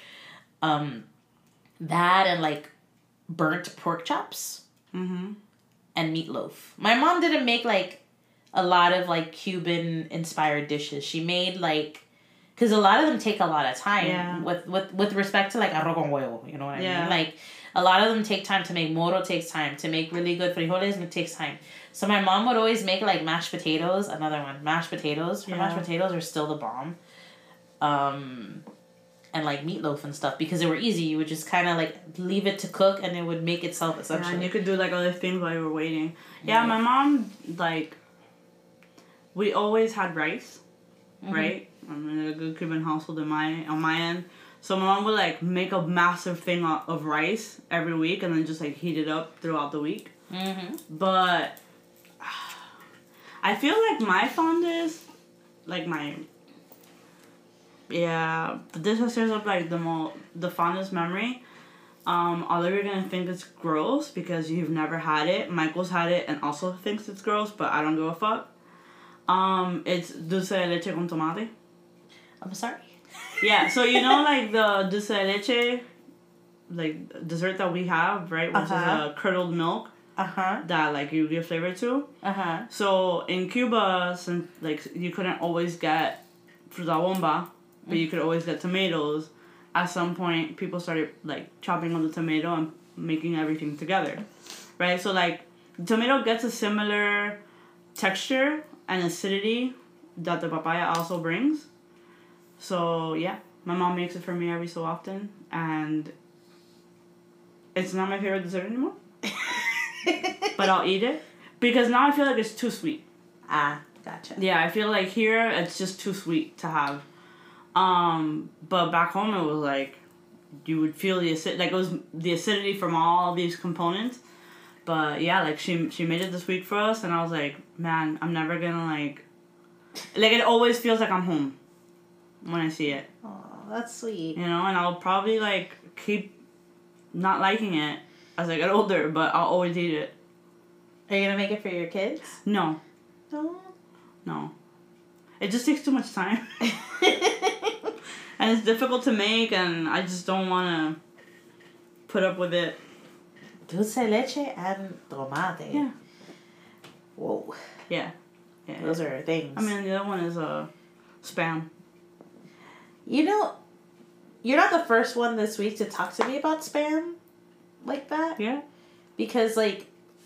That and like burnt pork chops and meatloaf. My mom didn't make like a lot of like Cuban inspired dishes. She made like, because a lot of them take a lot of time with respect to like arroz con huevo, you know what I mean? Like a lot of them take time to make. Moro takes time to make. Really good frijoles, it takes time. So my mom would always make like mashed potatoes. Another one, mashed potatoes. Her mashed potatoes are still the bomb. And like meatloaf and stuff because they were easy. You would just kind of like leave it to cook and it would make itself essentially. Yeah, and you could do like other things while you were waiting. Yeah, my mom like. We always had rice, right? I'm in a good Cuban household on my end. So my mom would like make a massive thing of rice every week and then just like heat it up throughout the week. But I feel like my fondest, like this stirs up like the fondest memory. Although you're gonna think it's gross because you've never had it. Michael's had it and also thinks it's gross, but I don't give a fuck. It's dulce de leche con tomate. I'm sorry. Yeah, so you know like the dulce de leche, like dessert that we have, right? Which is curdled milk. That like you give flavor to. So in Cuba, since like you couldn't always get fruta bomba, but you could always get tomatoes. At some point, people started like chopping on the tomato and making everything together, right? So like the tomato gets a similar texture and acidity that the papaya also brings. So yeah, my mom makes it for me every so often, and it's not my favorite dessert anymore. But I'll eat it because now I feel like it's too sweet. Gotcha. Yeah, I feel like here it's just too sweet to have. But back home it was like you would feel the like it was the acidity from all these components. But yeah, like she made it this week for us, and I was like, man, I'm never gonna like it always feels like I'm home when I see it. Oh, that's sweet. You know, and I'll probably like keep not liking it as I get older, but I'll always eat it. Are you gonna make it for your kids? No. No. It just takes too much time. And it's difficult to make, and I just don't want to put up with it. Dulce de leche and tomate. Yeah. Whoa. Yeah. Those are things. I mean, the other one is Spam. You know, you're not the first one this week to talk to me about Spam like that. Yeah. Because, like,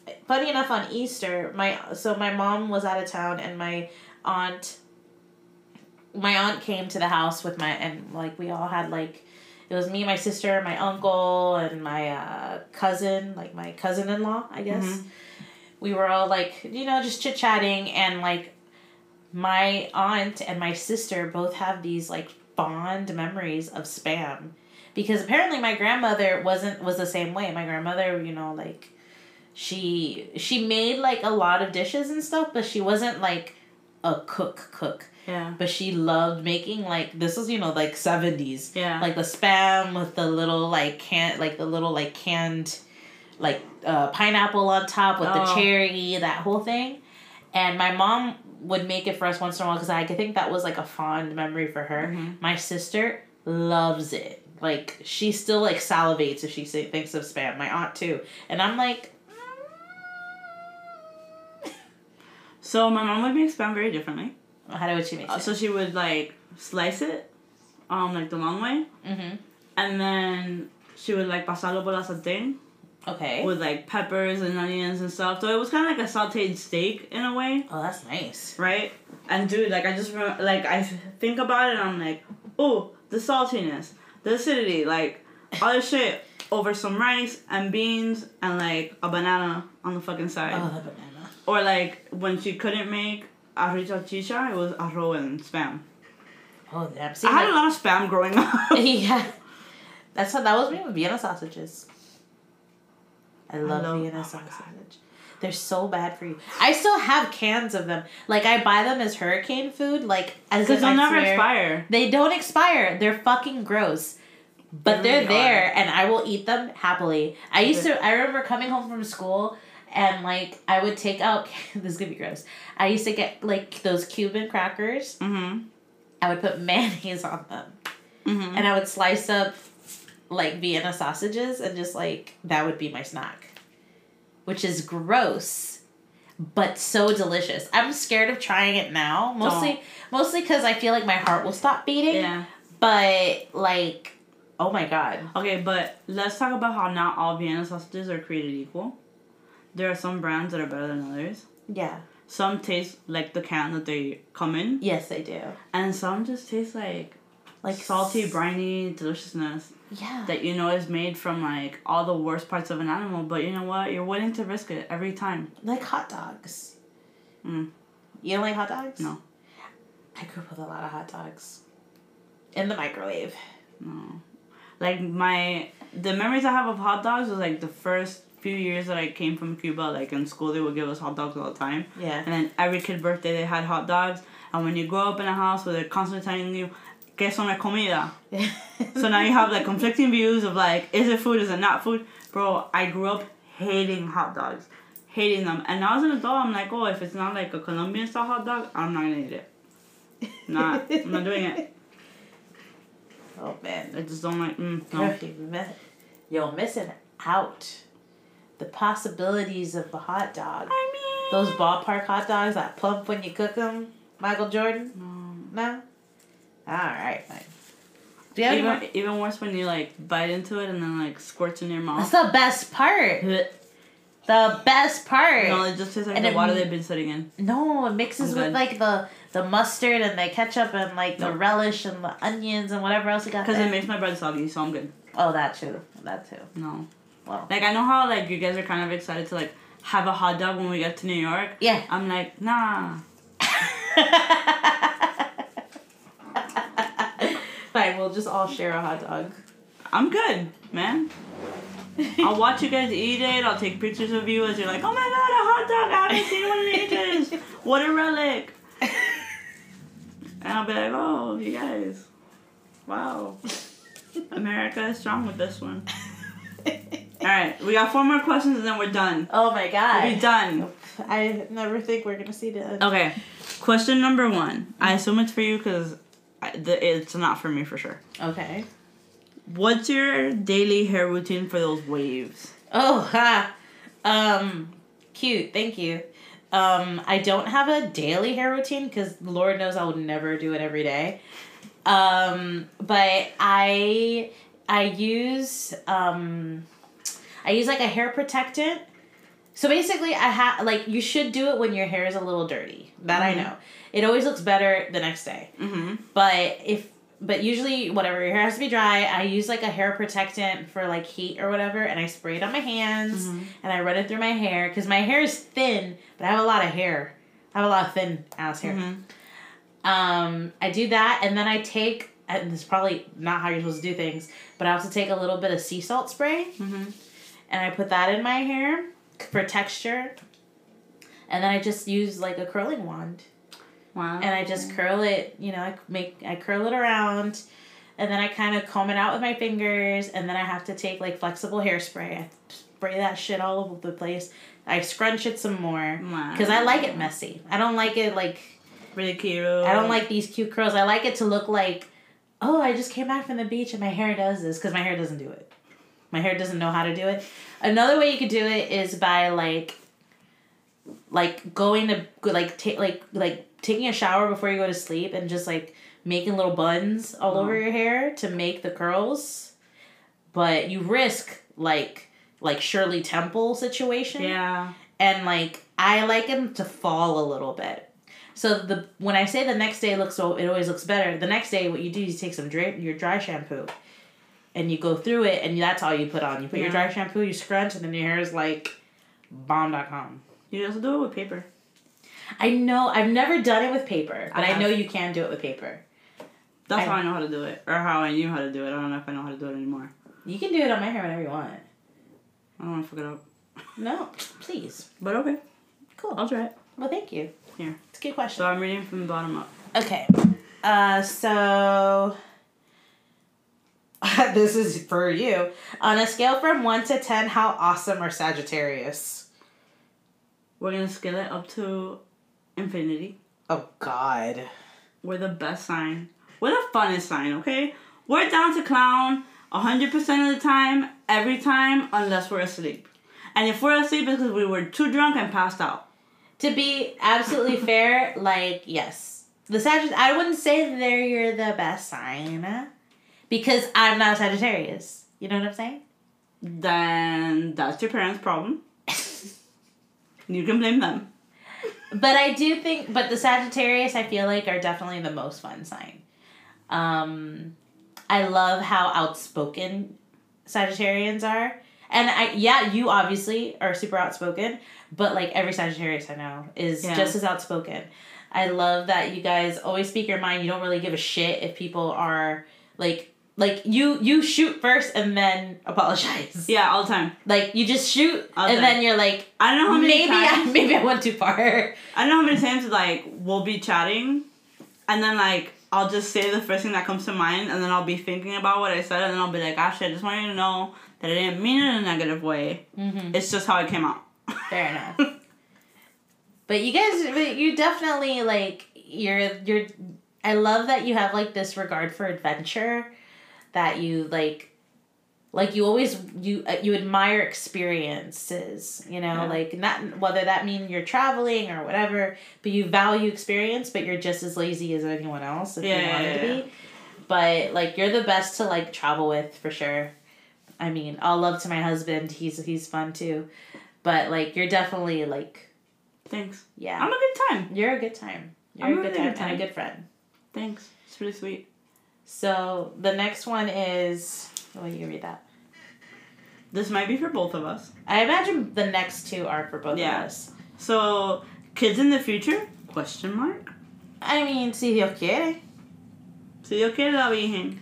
funny enough, on Easter, my mom was out of town, and my aunt came to the house with and like we all had like, it was me, my sister, my uncle, and my cousin, like my cousin-in-law, I guess. Mm-hmm. We were all like, just chit-chatting, and like my aunt and my sister both have these like fond memories of Spam, because apparently my grandmother was the same way. My grandmother, like she made like a lot of dishes and stuff, but she wasn't like a cook. Yeah. But she loved making, like, this was, like 70s. Yeah. Like the Spam with the little canned pineapple on top with the cherry, that whole thing. And my mom would make it for us once in a while, because I think that was like a fond memory for her. Mm-hmm. My sister loves it. Like, she still like salivates if she thinks of Spam. My aunt too. And I'm like... So my mom would make Spam very differently. How would she make it? So she would like slice it, like the long way. Mm-hmm. And then she would like pasarlo por la sartén. Okay. With like peppers and onions and stuff. So it was kind of like a sauteed steak in a way. Oh, that's nice. Right? And dude, like I just remember, like I think about it and I'm like, oh, the saltiness, the acidity, like all this shit over some rice and beans and like a banana on the fucking side. Oh, the banana. Or like when she couldn't make arroz salchicha, it was arroz and Spam. Oh, damn. See, I had a lot of Spam growing up. Yeah. that was me with Vienna sausages. I love Vienna sausage. They're so bad for you. I still have cans of them. Like, I buy them as hurricane food. Like, as if they'll never expire. They don't expire. They're fucking gross. But they're really there, and I will eat them happily. I remember coming home from school, and, like, I would take out... This is gonna be gross. I used to get, like, those Cuban crackers. Mm-hmm. I would put mayonnaise on them. Mm-hmm. And I would slice up, like, Vienna sausages, and just, like, that would be my snack. Which is gross, but so delicious. I'm scared of trying it now. Mostly because I feel like my heart will stop beating. Yeah. But, like... Oh my god. Okay, but let's talk about how not all Vienna sausages are created equal. There are some brands that are better than others. Yeah. Some taste like the can that they come in. Yes, they do. And some just taste like salty, briny deliciousness. Yeah. That is made from like all the worst parts of an animal, but you know what? You're willing to risk it every time. Like hot dogs. You don't like hot dogs? No. I grew up with a lot of hot dogs. In the microwave. No. Like, the memories I have of hot dogs was, like, the first few years that I came from Cuba. Like, in school, they would give us hot dogs all the time. Yeah. And then every kid's birthday, they had hot dogs. And when you grow up in a house where they're constantly telling you, ¿qué son la comida? So now you have, like, conflicting views of, like, is it food, is it not food? Bro, I grew up hating hot dogs. Hating them. And now as an adult, I'm like, oh, if it's not, like, a Colombian-style hot dog, I'm not gonna eat it. I'm not doing it. Oh, man. I just don't like... no. You're missing out. The possibilities of the hot dog. I mean... Those ballpark hot dogs that plump when you cook them. Michael Jordan? No? Alright, fine. Even worse when you, like, bite into it and then, like, squirts in your mouth. That's the best part. The best part. No, it just tastes like the water they've been sitting in. No, it mixes with, like, the mustard and the ketchup and, like, the relish and the onions and whatever else you got. Because it makes my bread soggy, so I'm good. Oh, that too. No. Well. Like, I know how, like, you guys are kind of excited to, like, have a hot dog when we get to New York. Yeah. I'm like, nah. Fine, we'll just all share a hot dog. I'm good, man. I'll watch you guys eat it. I'll take pictures of you as you're like, oh my god, a hot dog. I haven't seen one in ages. What a relic. And I'll be like, oh, you guys. Wow. America is strong with this one. Alright, we got 4 more questions and then we're done. Oh my god. We'll be done. I never think we're going to see the end. Okay. Question number 1. I assume it's for you because it's not for me for sure. Okay. What's your daily hair routine for those waves? Oh, ha. Cute. Thank you. I don't have a daily hair routine because Lord knows I would never do it every day. But I use like a hair protectant So basically, you should do it when your hair is a little dirty. That I know. It always looks better the next day. Mm-hmm. But usually, whatever, your hair has to be dry. I use like a hair protectant for like heat or whatever, and I spray it on my hands and I run it through my hair because my hair is thin, but I have a lot of hair. I have a lot of thin ass hair. I do that, and then I take, and this is probably not how you're supposed to do things, but I also take a little bit of sea salt spray, and I put that in my hair for texture, and then I just use like a curling wand. Wow. And I just curl it, I curl it around, and then I kind of comb it out with my fingers, and then I have to take like flexible hairspray. I spray that shit all over the place. I scrunch it some more because I like it messy. I don't like it like really cute. I don't like these cute curls. I like it to look like, oh, I just came back from the beach and my hair does this, because my hair doesn't do it. My hair doesn't know how to do it. Another way you could do it is by going to taking a shower before you go to sleep and just like making little buns all over your hair to make the curls, but you risk like Shirley Temple situation. Yeah. And I like them to fall a little bit. So when I say the next day it always looks better. The next day what you do is you take your dry shampoo and you go through it, and that's all you put on. You put your dry shampoo, you scrunch, and then your hair is like bomb.com. You also do it with paper. I know. I've never done it with paper, but I know you can do it with paper. That's how I know how to do it. Or how I knew how to do it. I don't know if I know how to do it anymore. You can do it on my hair whenever you want. I don't want to fuck it up. No, please. But okay. Cool. I'll try it. Well, thank you. Here. It's a good question. So I'm reading from the bottom up. Okay. So... this is for you. On a scale from 1 to 10, how awesome are Sagittarius? We're going to scale it up to infinity. Oh, God. We're the best sign. We're the funnest sign, okay? We're down to clown 100% of the time, every time, unless we're asleep. And if we're asleep, it's because we were too drunk and passed out. To be absolutely fair, yes. The I wouldn't say you're the best sign. Because I'm not a Sagittarius. You know what I'm saying? Then that's your parents' problem. You can blame them. But I do think, the Sagittarius I feel like are definitely the most fun sign. I love how outspoken Sagittarians are. And you obviously are super outspoken, but every Sagittarius I know is just as outspoken. I love that you guys always speak your mind. You don't really give a shit if people are you shoot first and then apologize. Yeah, all the time. You just shoot and then you're like, I don't know how many times. Maybe I went too far. I don't know how many times we'll be chatting and then I'll just say the first thing that comes to mind, and then I'll be thinking about what I said, and then I'll be like, actually, I just want you to know that I didn't mean it in a negative way. Mm-hmm. It's just how it came out. Fair enough. But you guys, you definitely you're. I love that you have this regard for adventure, that you you always you admire experiences, not whether that mean you're traveling or whatever, but you value experience, but you're just as lazy as anyone else if you wanted to be. But you're the best to travel with for sure. I mean, all love to my husband. He's fun too, but you're definitely Thanks. Yeah. I'm a good time. You're a good time. You're a good time and a good friend. Thanks. It's really sweet. So the next one is. Oh, you read that. This might be for both of us. I imagine the next two are for both of us. So, kids in the future? Question mark. I mean, si Dios quiere. Si Dios quiere la Virgen.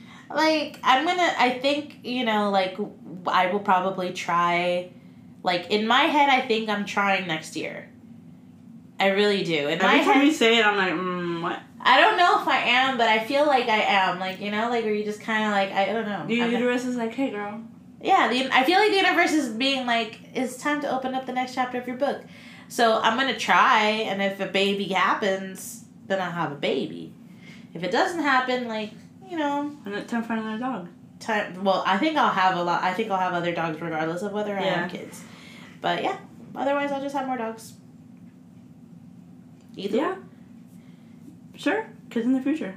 I think, I will probably try, in my head, I think I'm trying next year. I really do. Every time you say it, I'm like, what? I don't know if I am, but I feel like I am. Where you just kind of I don't know. Your universe is like, hey, girl. Yeah, I feel like the universe is being it's time to open up the next chapter of your book. So I'm going to try, and if a baby happens, then I'll have a baby. If it doesn't happen, And time for another dog. Well, I think I'll have other dogs regardless of whether I have kids. But yeah, otherwise I'll just have more dogs. Either. Yeah. Sure. Kids in the future.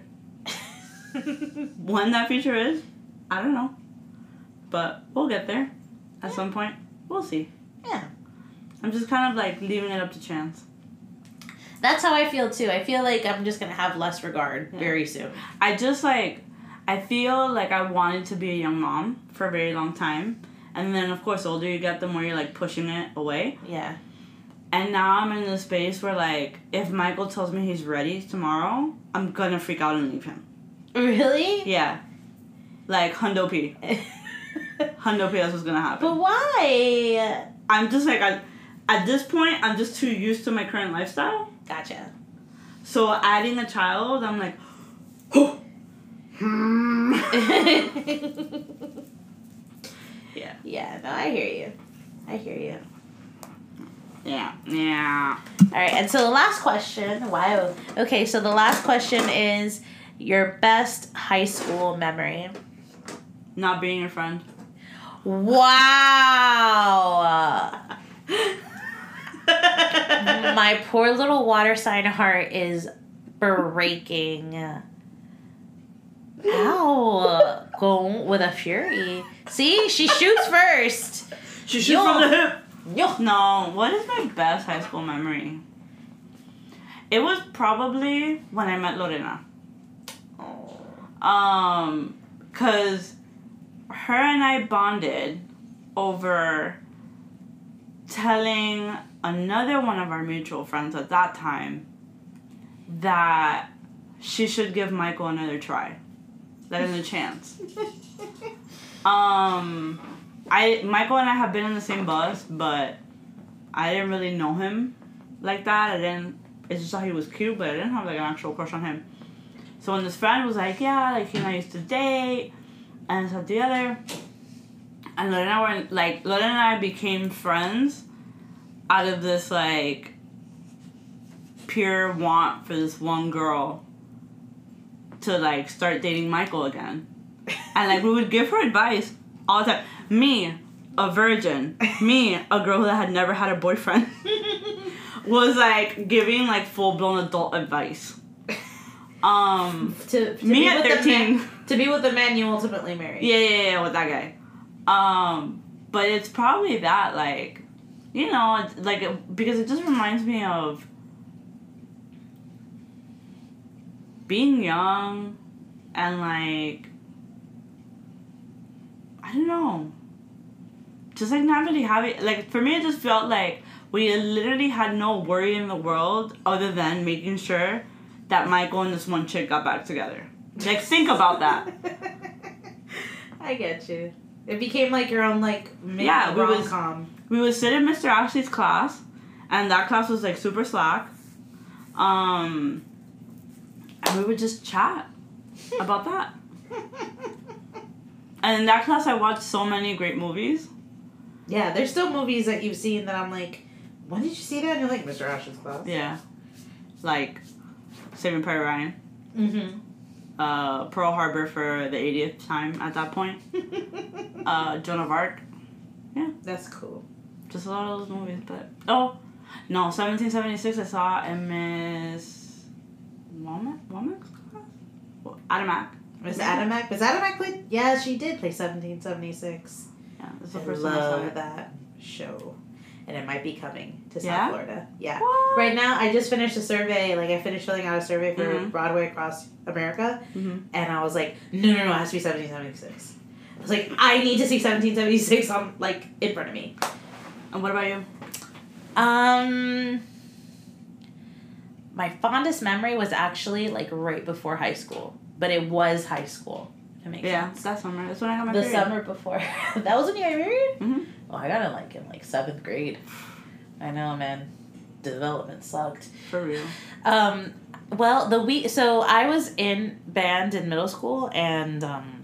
When that future is, I don't know. But we'll get there. At some point. We'll see. Yeah. I'm just kind of like leaving it up to chance. That's how I feel too. I feel like I'm just gonna have less regard very soon. I just like, I feel like I wanted to be a young mom for a very long time. And then, of course, the older you get, the more you're, like, pushing it away. Yeah. And now I'm in this space where, like, if Michael tells me he's ready tomorrow, I'm gonna freak out and leave him. Really? Yeah. Like, Hundo P. Hundo P, that's what's gonna happen. But why? I'm just, like, at this point, I'm just too used to my current lifestyle. Gotcha. So adding a child, I'm like, oh. Yeah. Yeah, no, I hear you. Yeah. All right, and so the last question, wow. Okay, so the last question is your best high school memory. Not being your friend. Wow. My poor little water sign heart is breaking. Ow. Go with a fury. See, she shoots first. She shoots from the hip. Yo. No, what is my best high school memory? It was probably when I met Lorena. Cause her and I bonded over telling another one of our mutual friends at that time that she should give Michael another try. Let him a chance. Michael and I have been in the same bus, but I didn't really know him like that. I just thought he was cute, but I didn't have like an actual crush on him. So when this friend was like, yeah, like he and I used to date, and this, that, the other, and Lorena and I became friends out of this like pure want for this one girl to like start dating Michael again. And like we would give her advice all the time. Me, a virgin, me, a girl that had never had a boyfriend, was like giving like full blown adult advice. To me at 13. To be with the man you ultimately married. Yeah, with that guy. But it's probably that, like, you know, like, because it just reminds me of being young and, like, I don't know. Just, like, not really having, like, for me, it just felt like we literally had no worry in the world other than making sure that Michael and this one chick got back together. Like, think about that. I get you. It became like your own, like, rom-com. We would sit in Mr. Ashley's class, and that class was, like, super slack. And we would just chat about that. And in that class, I watched so many great movies. Yeah, there's still movies that you've seen that I'm like, when did you see that? And you're like, Mr. Ashley's class. Yeah. Like, Saving Private Ryan. Mm-hmm. Pearl Harbor for the 80th time at that point. Joan of Arc. Yeah. That's cool. Just a lot of those movies, but... Oh! No, 1776 I saw in Miss... Womack's class? Adamak. Miss Adamak? Miss Adamak played... Yeah, she did play 1776. Yeah, that's the I first time I saw love it. that show. And it might be coming to Yeah? South Florida. Yeah. What? Right now, I just finished a survey. Like, I finished filling out a survey for Mhm. Broadway across America. Mm-hmm. And I was like, no, it has to be 1776. I was like, I need to see 1776 on, like, in front of me. And what about you? My fondest memory was actually, like, right before high school. But it was high school. That makes sense. That summer. That's when I got my The period. summer before. That was when you got married? Mm-hmm. Oh, I got it, like, in, like, 7th grade. I know, man. Development sucked. For real. Well, so I was in band in middle school, and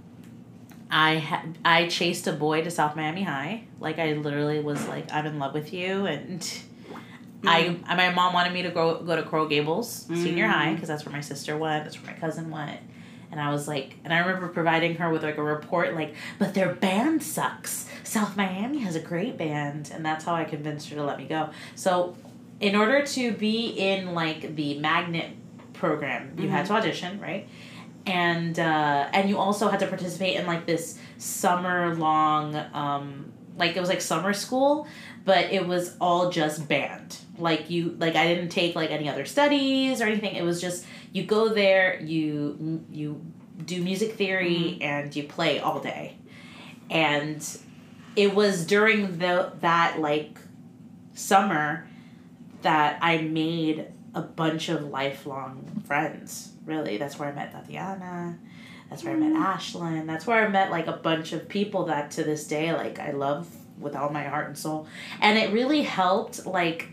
I chased a boy to South Miami High. Like, I literally was like, I'm in love with you, and my mom wanted me to go to Coral Gables Senior High, because that's where my sister went, that's where my cousin went. And I was like, and I remember providing her with like a report, like, but their band sucks. South Miami has a great band, and that's how I convinced her to let me go. So, in order to be in like the magnet program, you had to audition, right? And you also had to participate in like this summer long, like it was like summer school, but it was all just band. Like I didn't take like any other studies or anything. It was just you go there, you do music theory, and you play all day. And it was during that like summer that I made a bunch of lifelong friends. Really, that's where I met Tatiana. That's where I met Ashlyn. That's where I met like a bunch of people that to this day like I love with all my heart and soul. And it really helped like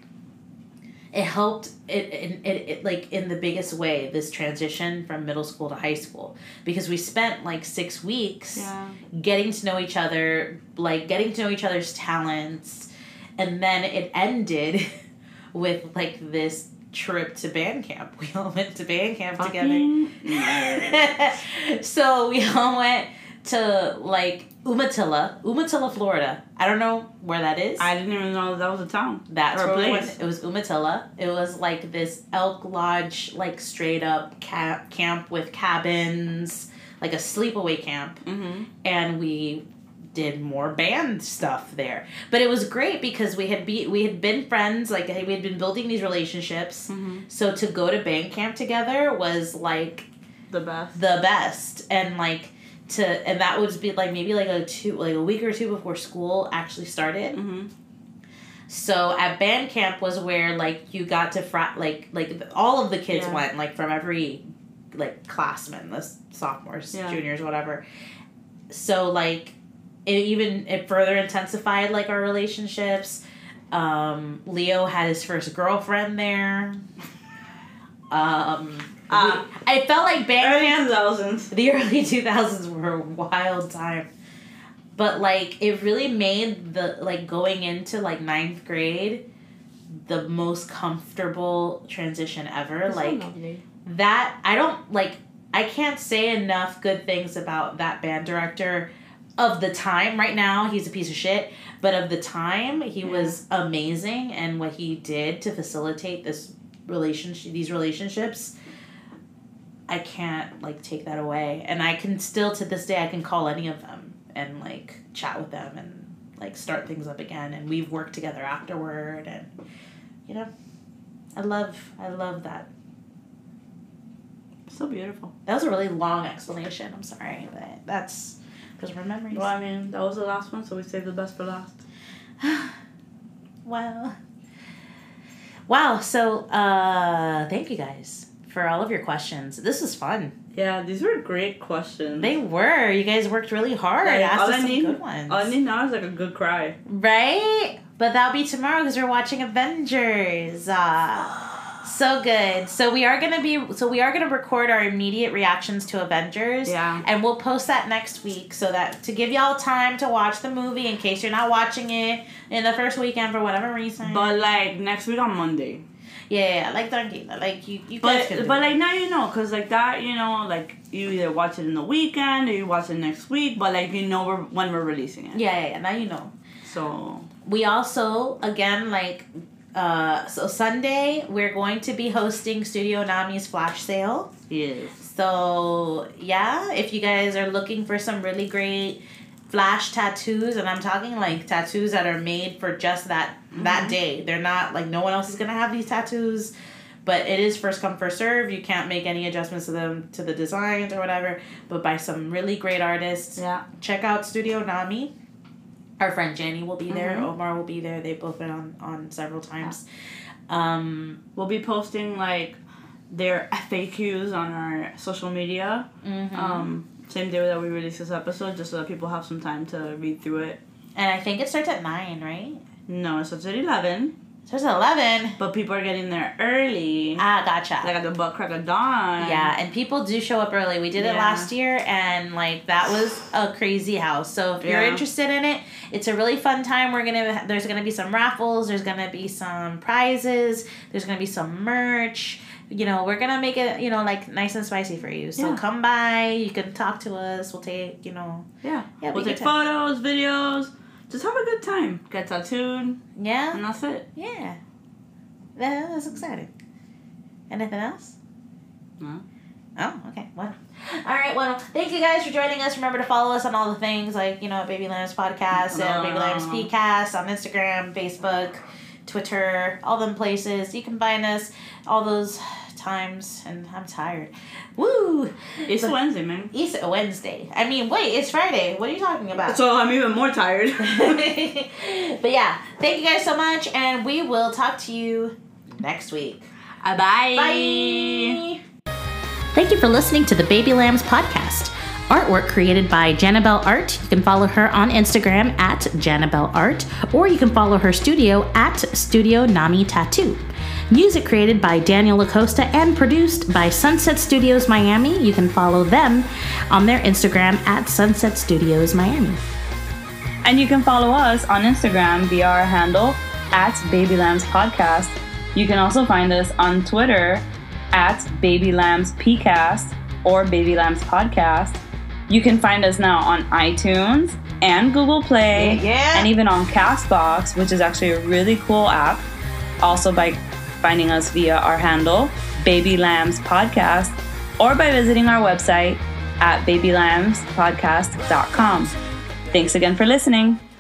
it like in the biggest way, this transition from middle school to high school, because we spent like 6 weeks getting to know each other, like getting to know each other's talents, and then it ended with like this trip to band camp. We all went to band camp together. So we all went to like Umatilla, Florida. I don't know where that is. I didn't even know that was a town. That's or a where we place. went. It was Umatilla. It was like this elk lodge, like straight up camp with cabins, like a sleepaway camp. Mm-hmm. And we did more band stuff there. But it was great because we had been friends, like we had been building these relationships. Mm-hmm. So to go to band camp together was like The best. And like and that would be like maybe like a week or two before school actually started. Mm-hmm. So at band camp was where like you got to like all of the kids went, like from every like classman, the sophomores, juniors, whatever. So like it further intensified like our relationships. Leo had his first girlfriend there. I felt like band camp. The early 2000s were a wild time. But, like, it really made going into, like, 9th grade the most comfortable transition ever. That's like, so lovely. That, I can't say enough good things about that band director of the time. Right now, he's a piece of shit. But of the time, he was amazing. And what he did to facilitate these relationships, I can't, like, take that away. And I can still, to this day, I can call any of them and, like, chat with them and, like, start things up again. And we've worked together afterward. And, you know, I love that. So beautiful. That was a really long explanation. I'm sorry. But that's because of our memories. Well, I mean, that was the last one, so we saved the best for last. Wow. So, thank you guys for all of your questions. This was fun. Yeah, these were great questions. They were. You guys worked really hard. Asked us some good ones. All I need now is like a good cry. Right? But that'll be tomorrow because we're watching Avengers. So good. So we are gonna record our immediate reactions to Avengers. Yeah. And we'll post that next week so that to give y'all time to watch the movie in case you're not watching it in the first weekend for whatever reason. But like next week on Monday. Yeah, like tranquila, like you guys can do but it. like now you know, cause like that, you know, like you either watch it in the weekend or you watch it next week, but like you know when we're releasing it. Yeah, now you know. So we also again like so Sunday we're going to be hosting Studio Nami's flash sale. yes. So yeah, if you guys are looking for some really great flash tattoos, and I'm talking like tattoos that are made for just that day. They're not like no one else is gonna have these tattoos, but it is first come first serve. You can't make any adjustments to them to the designs or whatever. But by some really great artists. Yeah. Check out Studio Nami. Our friend Jenny will be there. Omar will be there. They've both been on several times. We'll be posting like their FAQs on our social media. Same day that we release this episode, just so that people have some time to read through it. And I think it starts at 9, right? No, it starts at 11. It starts at 11. But people are getting there early. Gotcha. Like at the butt crack of dawn. Yeah, and people do show up early. We did it last year, and like that was a crazy house. So if you're interested in it, it's a really fun time. There's gonna be some raffles. There's gonna be some prizes. There's gonna be some merch. You know, we're gonna make it, you know, like nice and spicy for you. So come by. You can talk to us. We'll take, you know. Yeah. We'll take photos, videos. Just have a good time. Get tattooed. Yeah. And that's it. Yeah. That's exciting. Anything else? No. Oh, okay. Well, all right. Well, thank you guys for joining us. Remember to follow us on all the things like, Baby Lambs Podcast and Baby Lambs PCast on Instagram, Facebook, Twitter, all them places. You can find us all those times, and I'm tired. Woo! It's Wednesday, man. It's Wednesday. I mean, wait, it's Friday. What are you talking about? So I'm even more tired. But yeah, thank you guys so much, and we will talk to you next week. Bye. Bye. Thank you for listening to the Baby Lambs Podcast. Artwork created by Janabelle Art. You can follow her on Instagram at Janabelle Art, or you can follow her studio at Studio Nami Tattoo. Music created by Daniel Acosta and produced by Sunset Studios Miami. You can follow them on their Instagram at Sunset Studios Miami. And you can follow us on Instagram via our handle at Baby Lambs Podcast. You can also find us on Twitter at Baby Lambs PCast or Baby Lambs Podcast. You can find us now on iTunes and Google Play, and even on CastBox, which is actually a really cool app. Also by finding us via our handle, Baby Lambs Podcast, or by visiting our website at babylambspodcast.com. Thanks again for listening.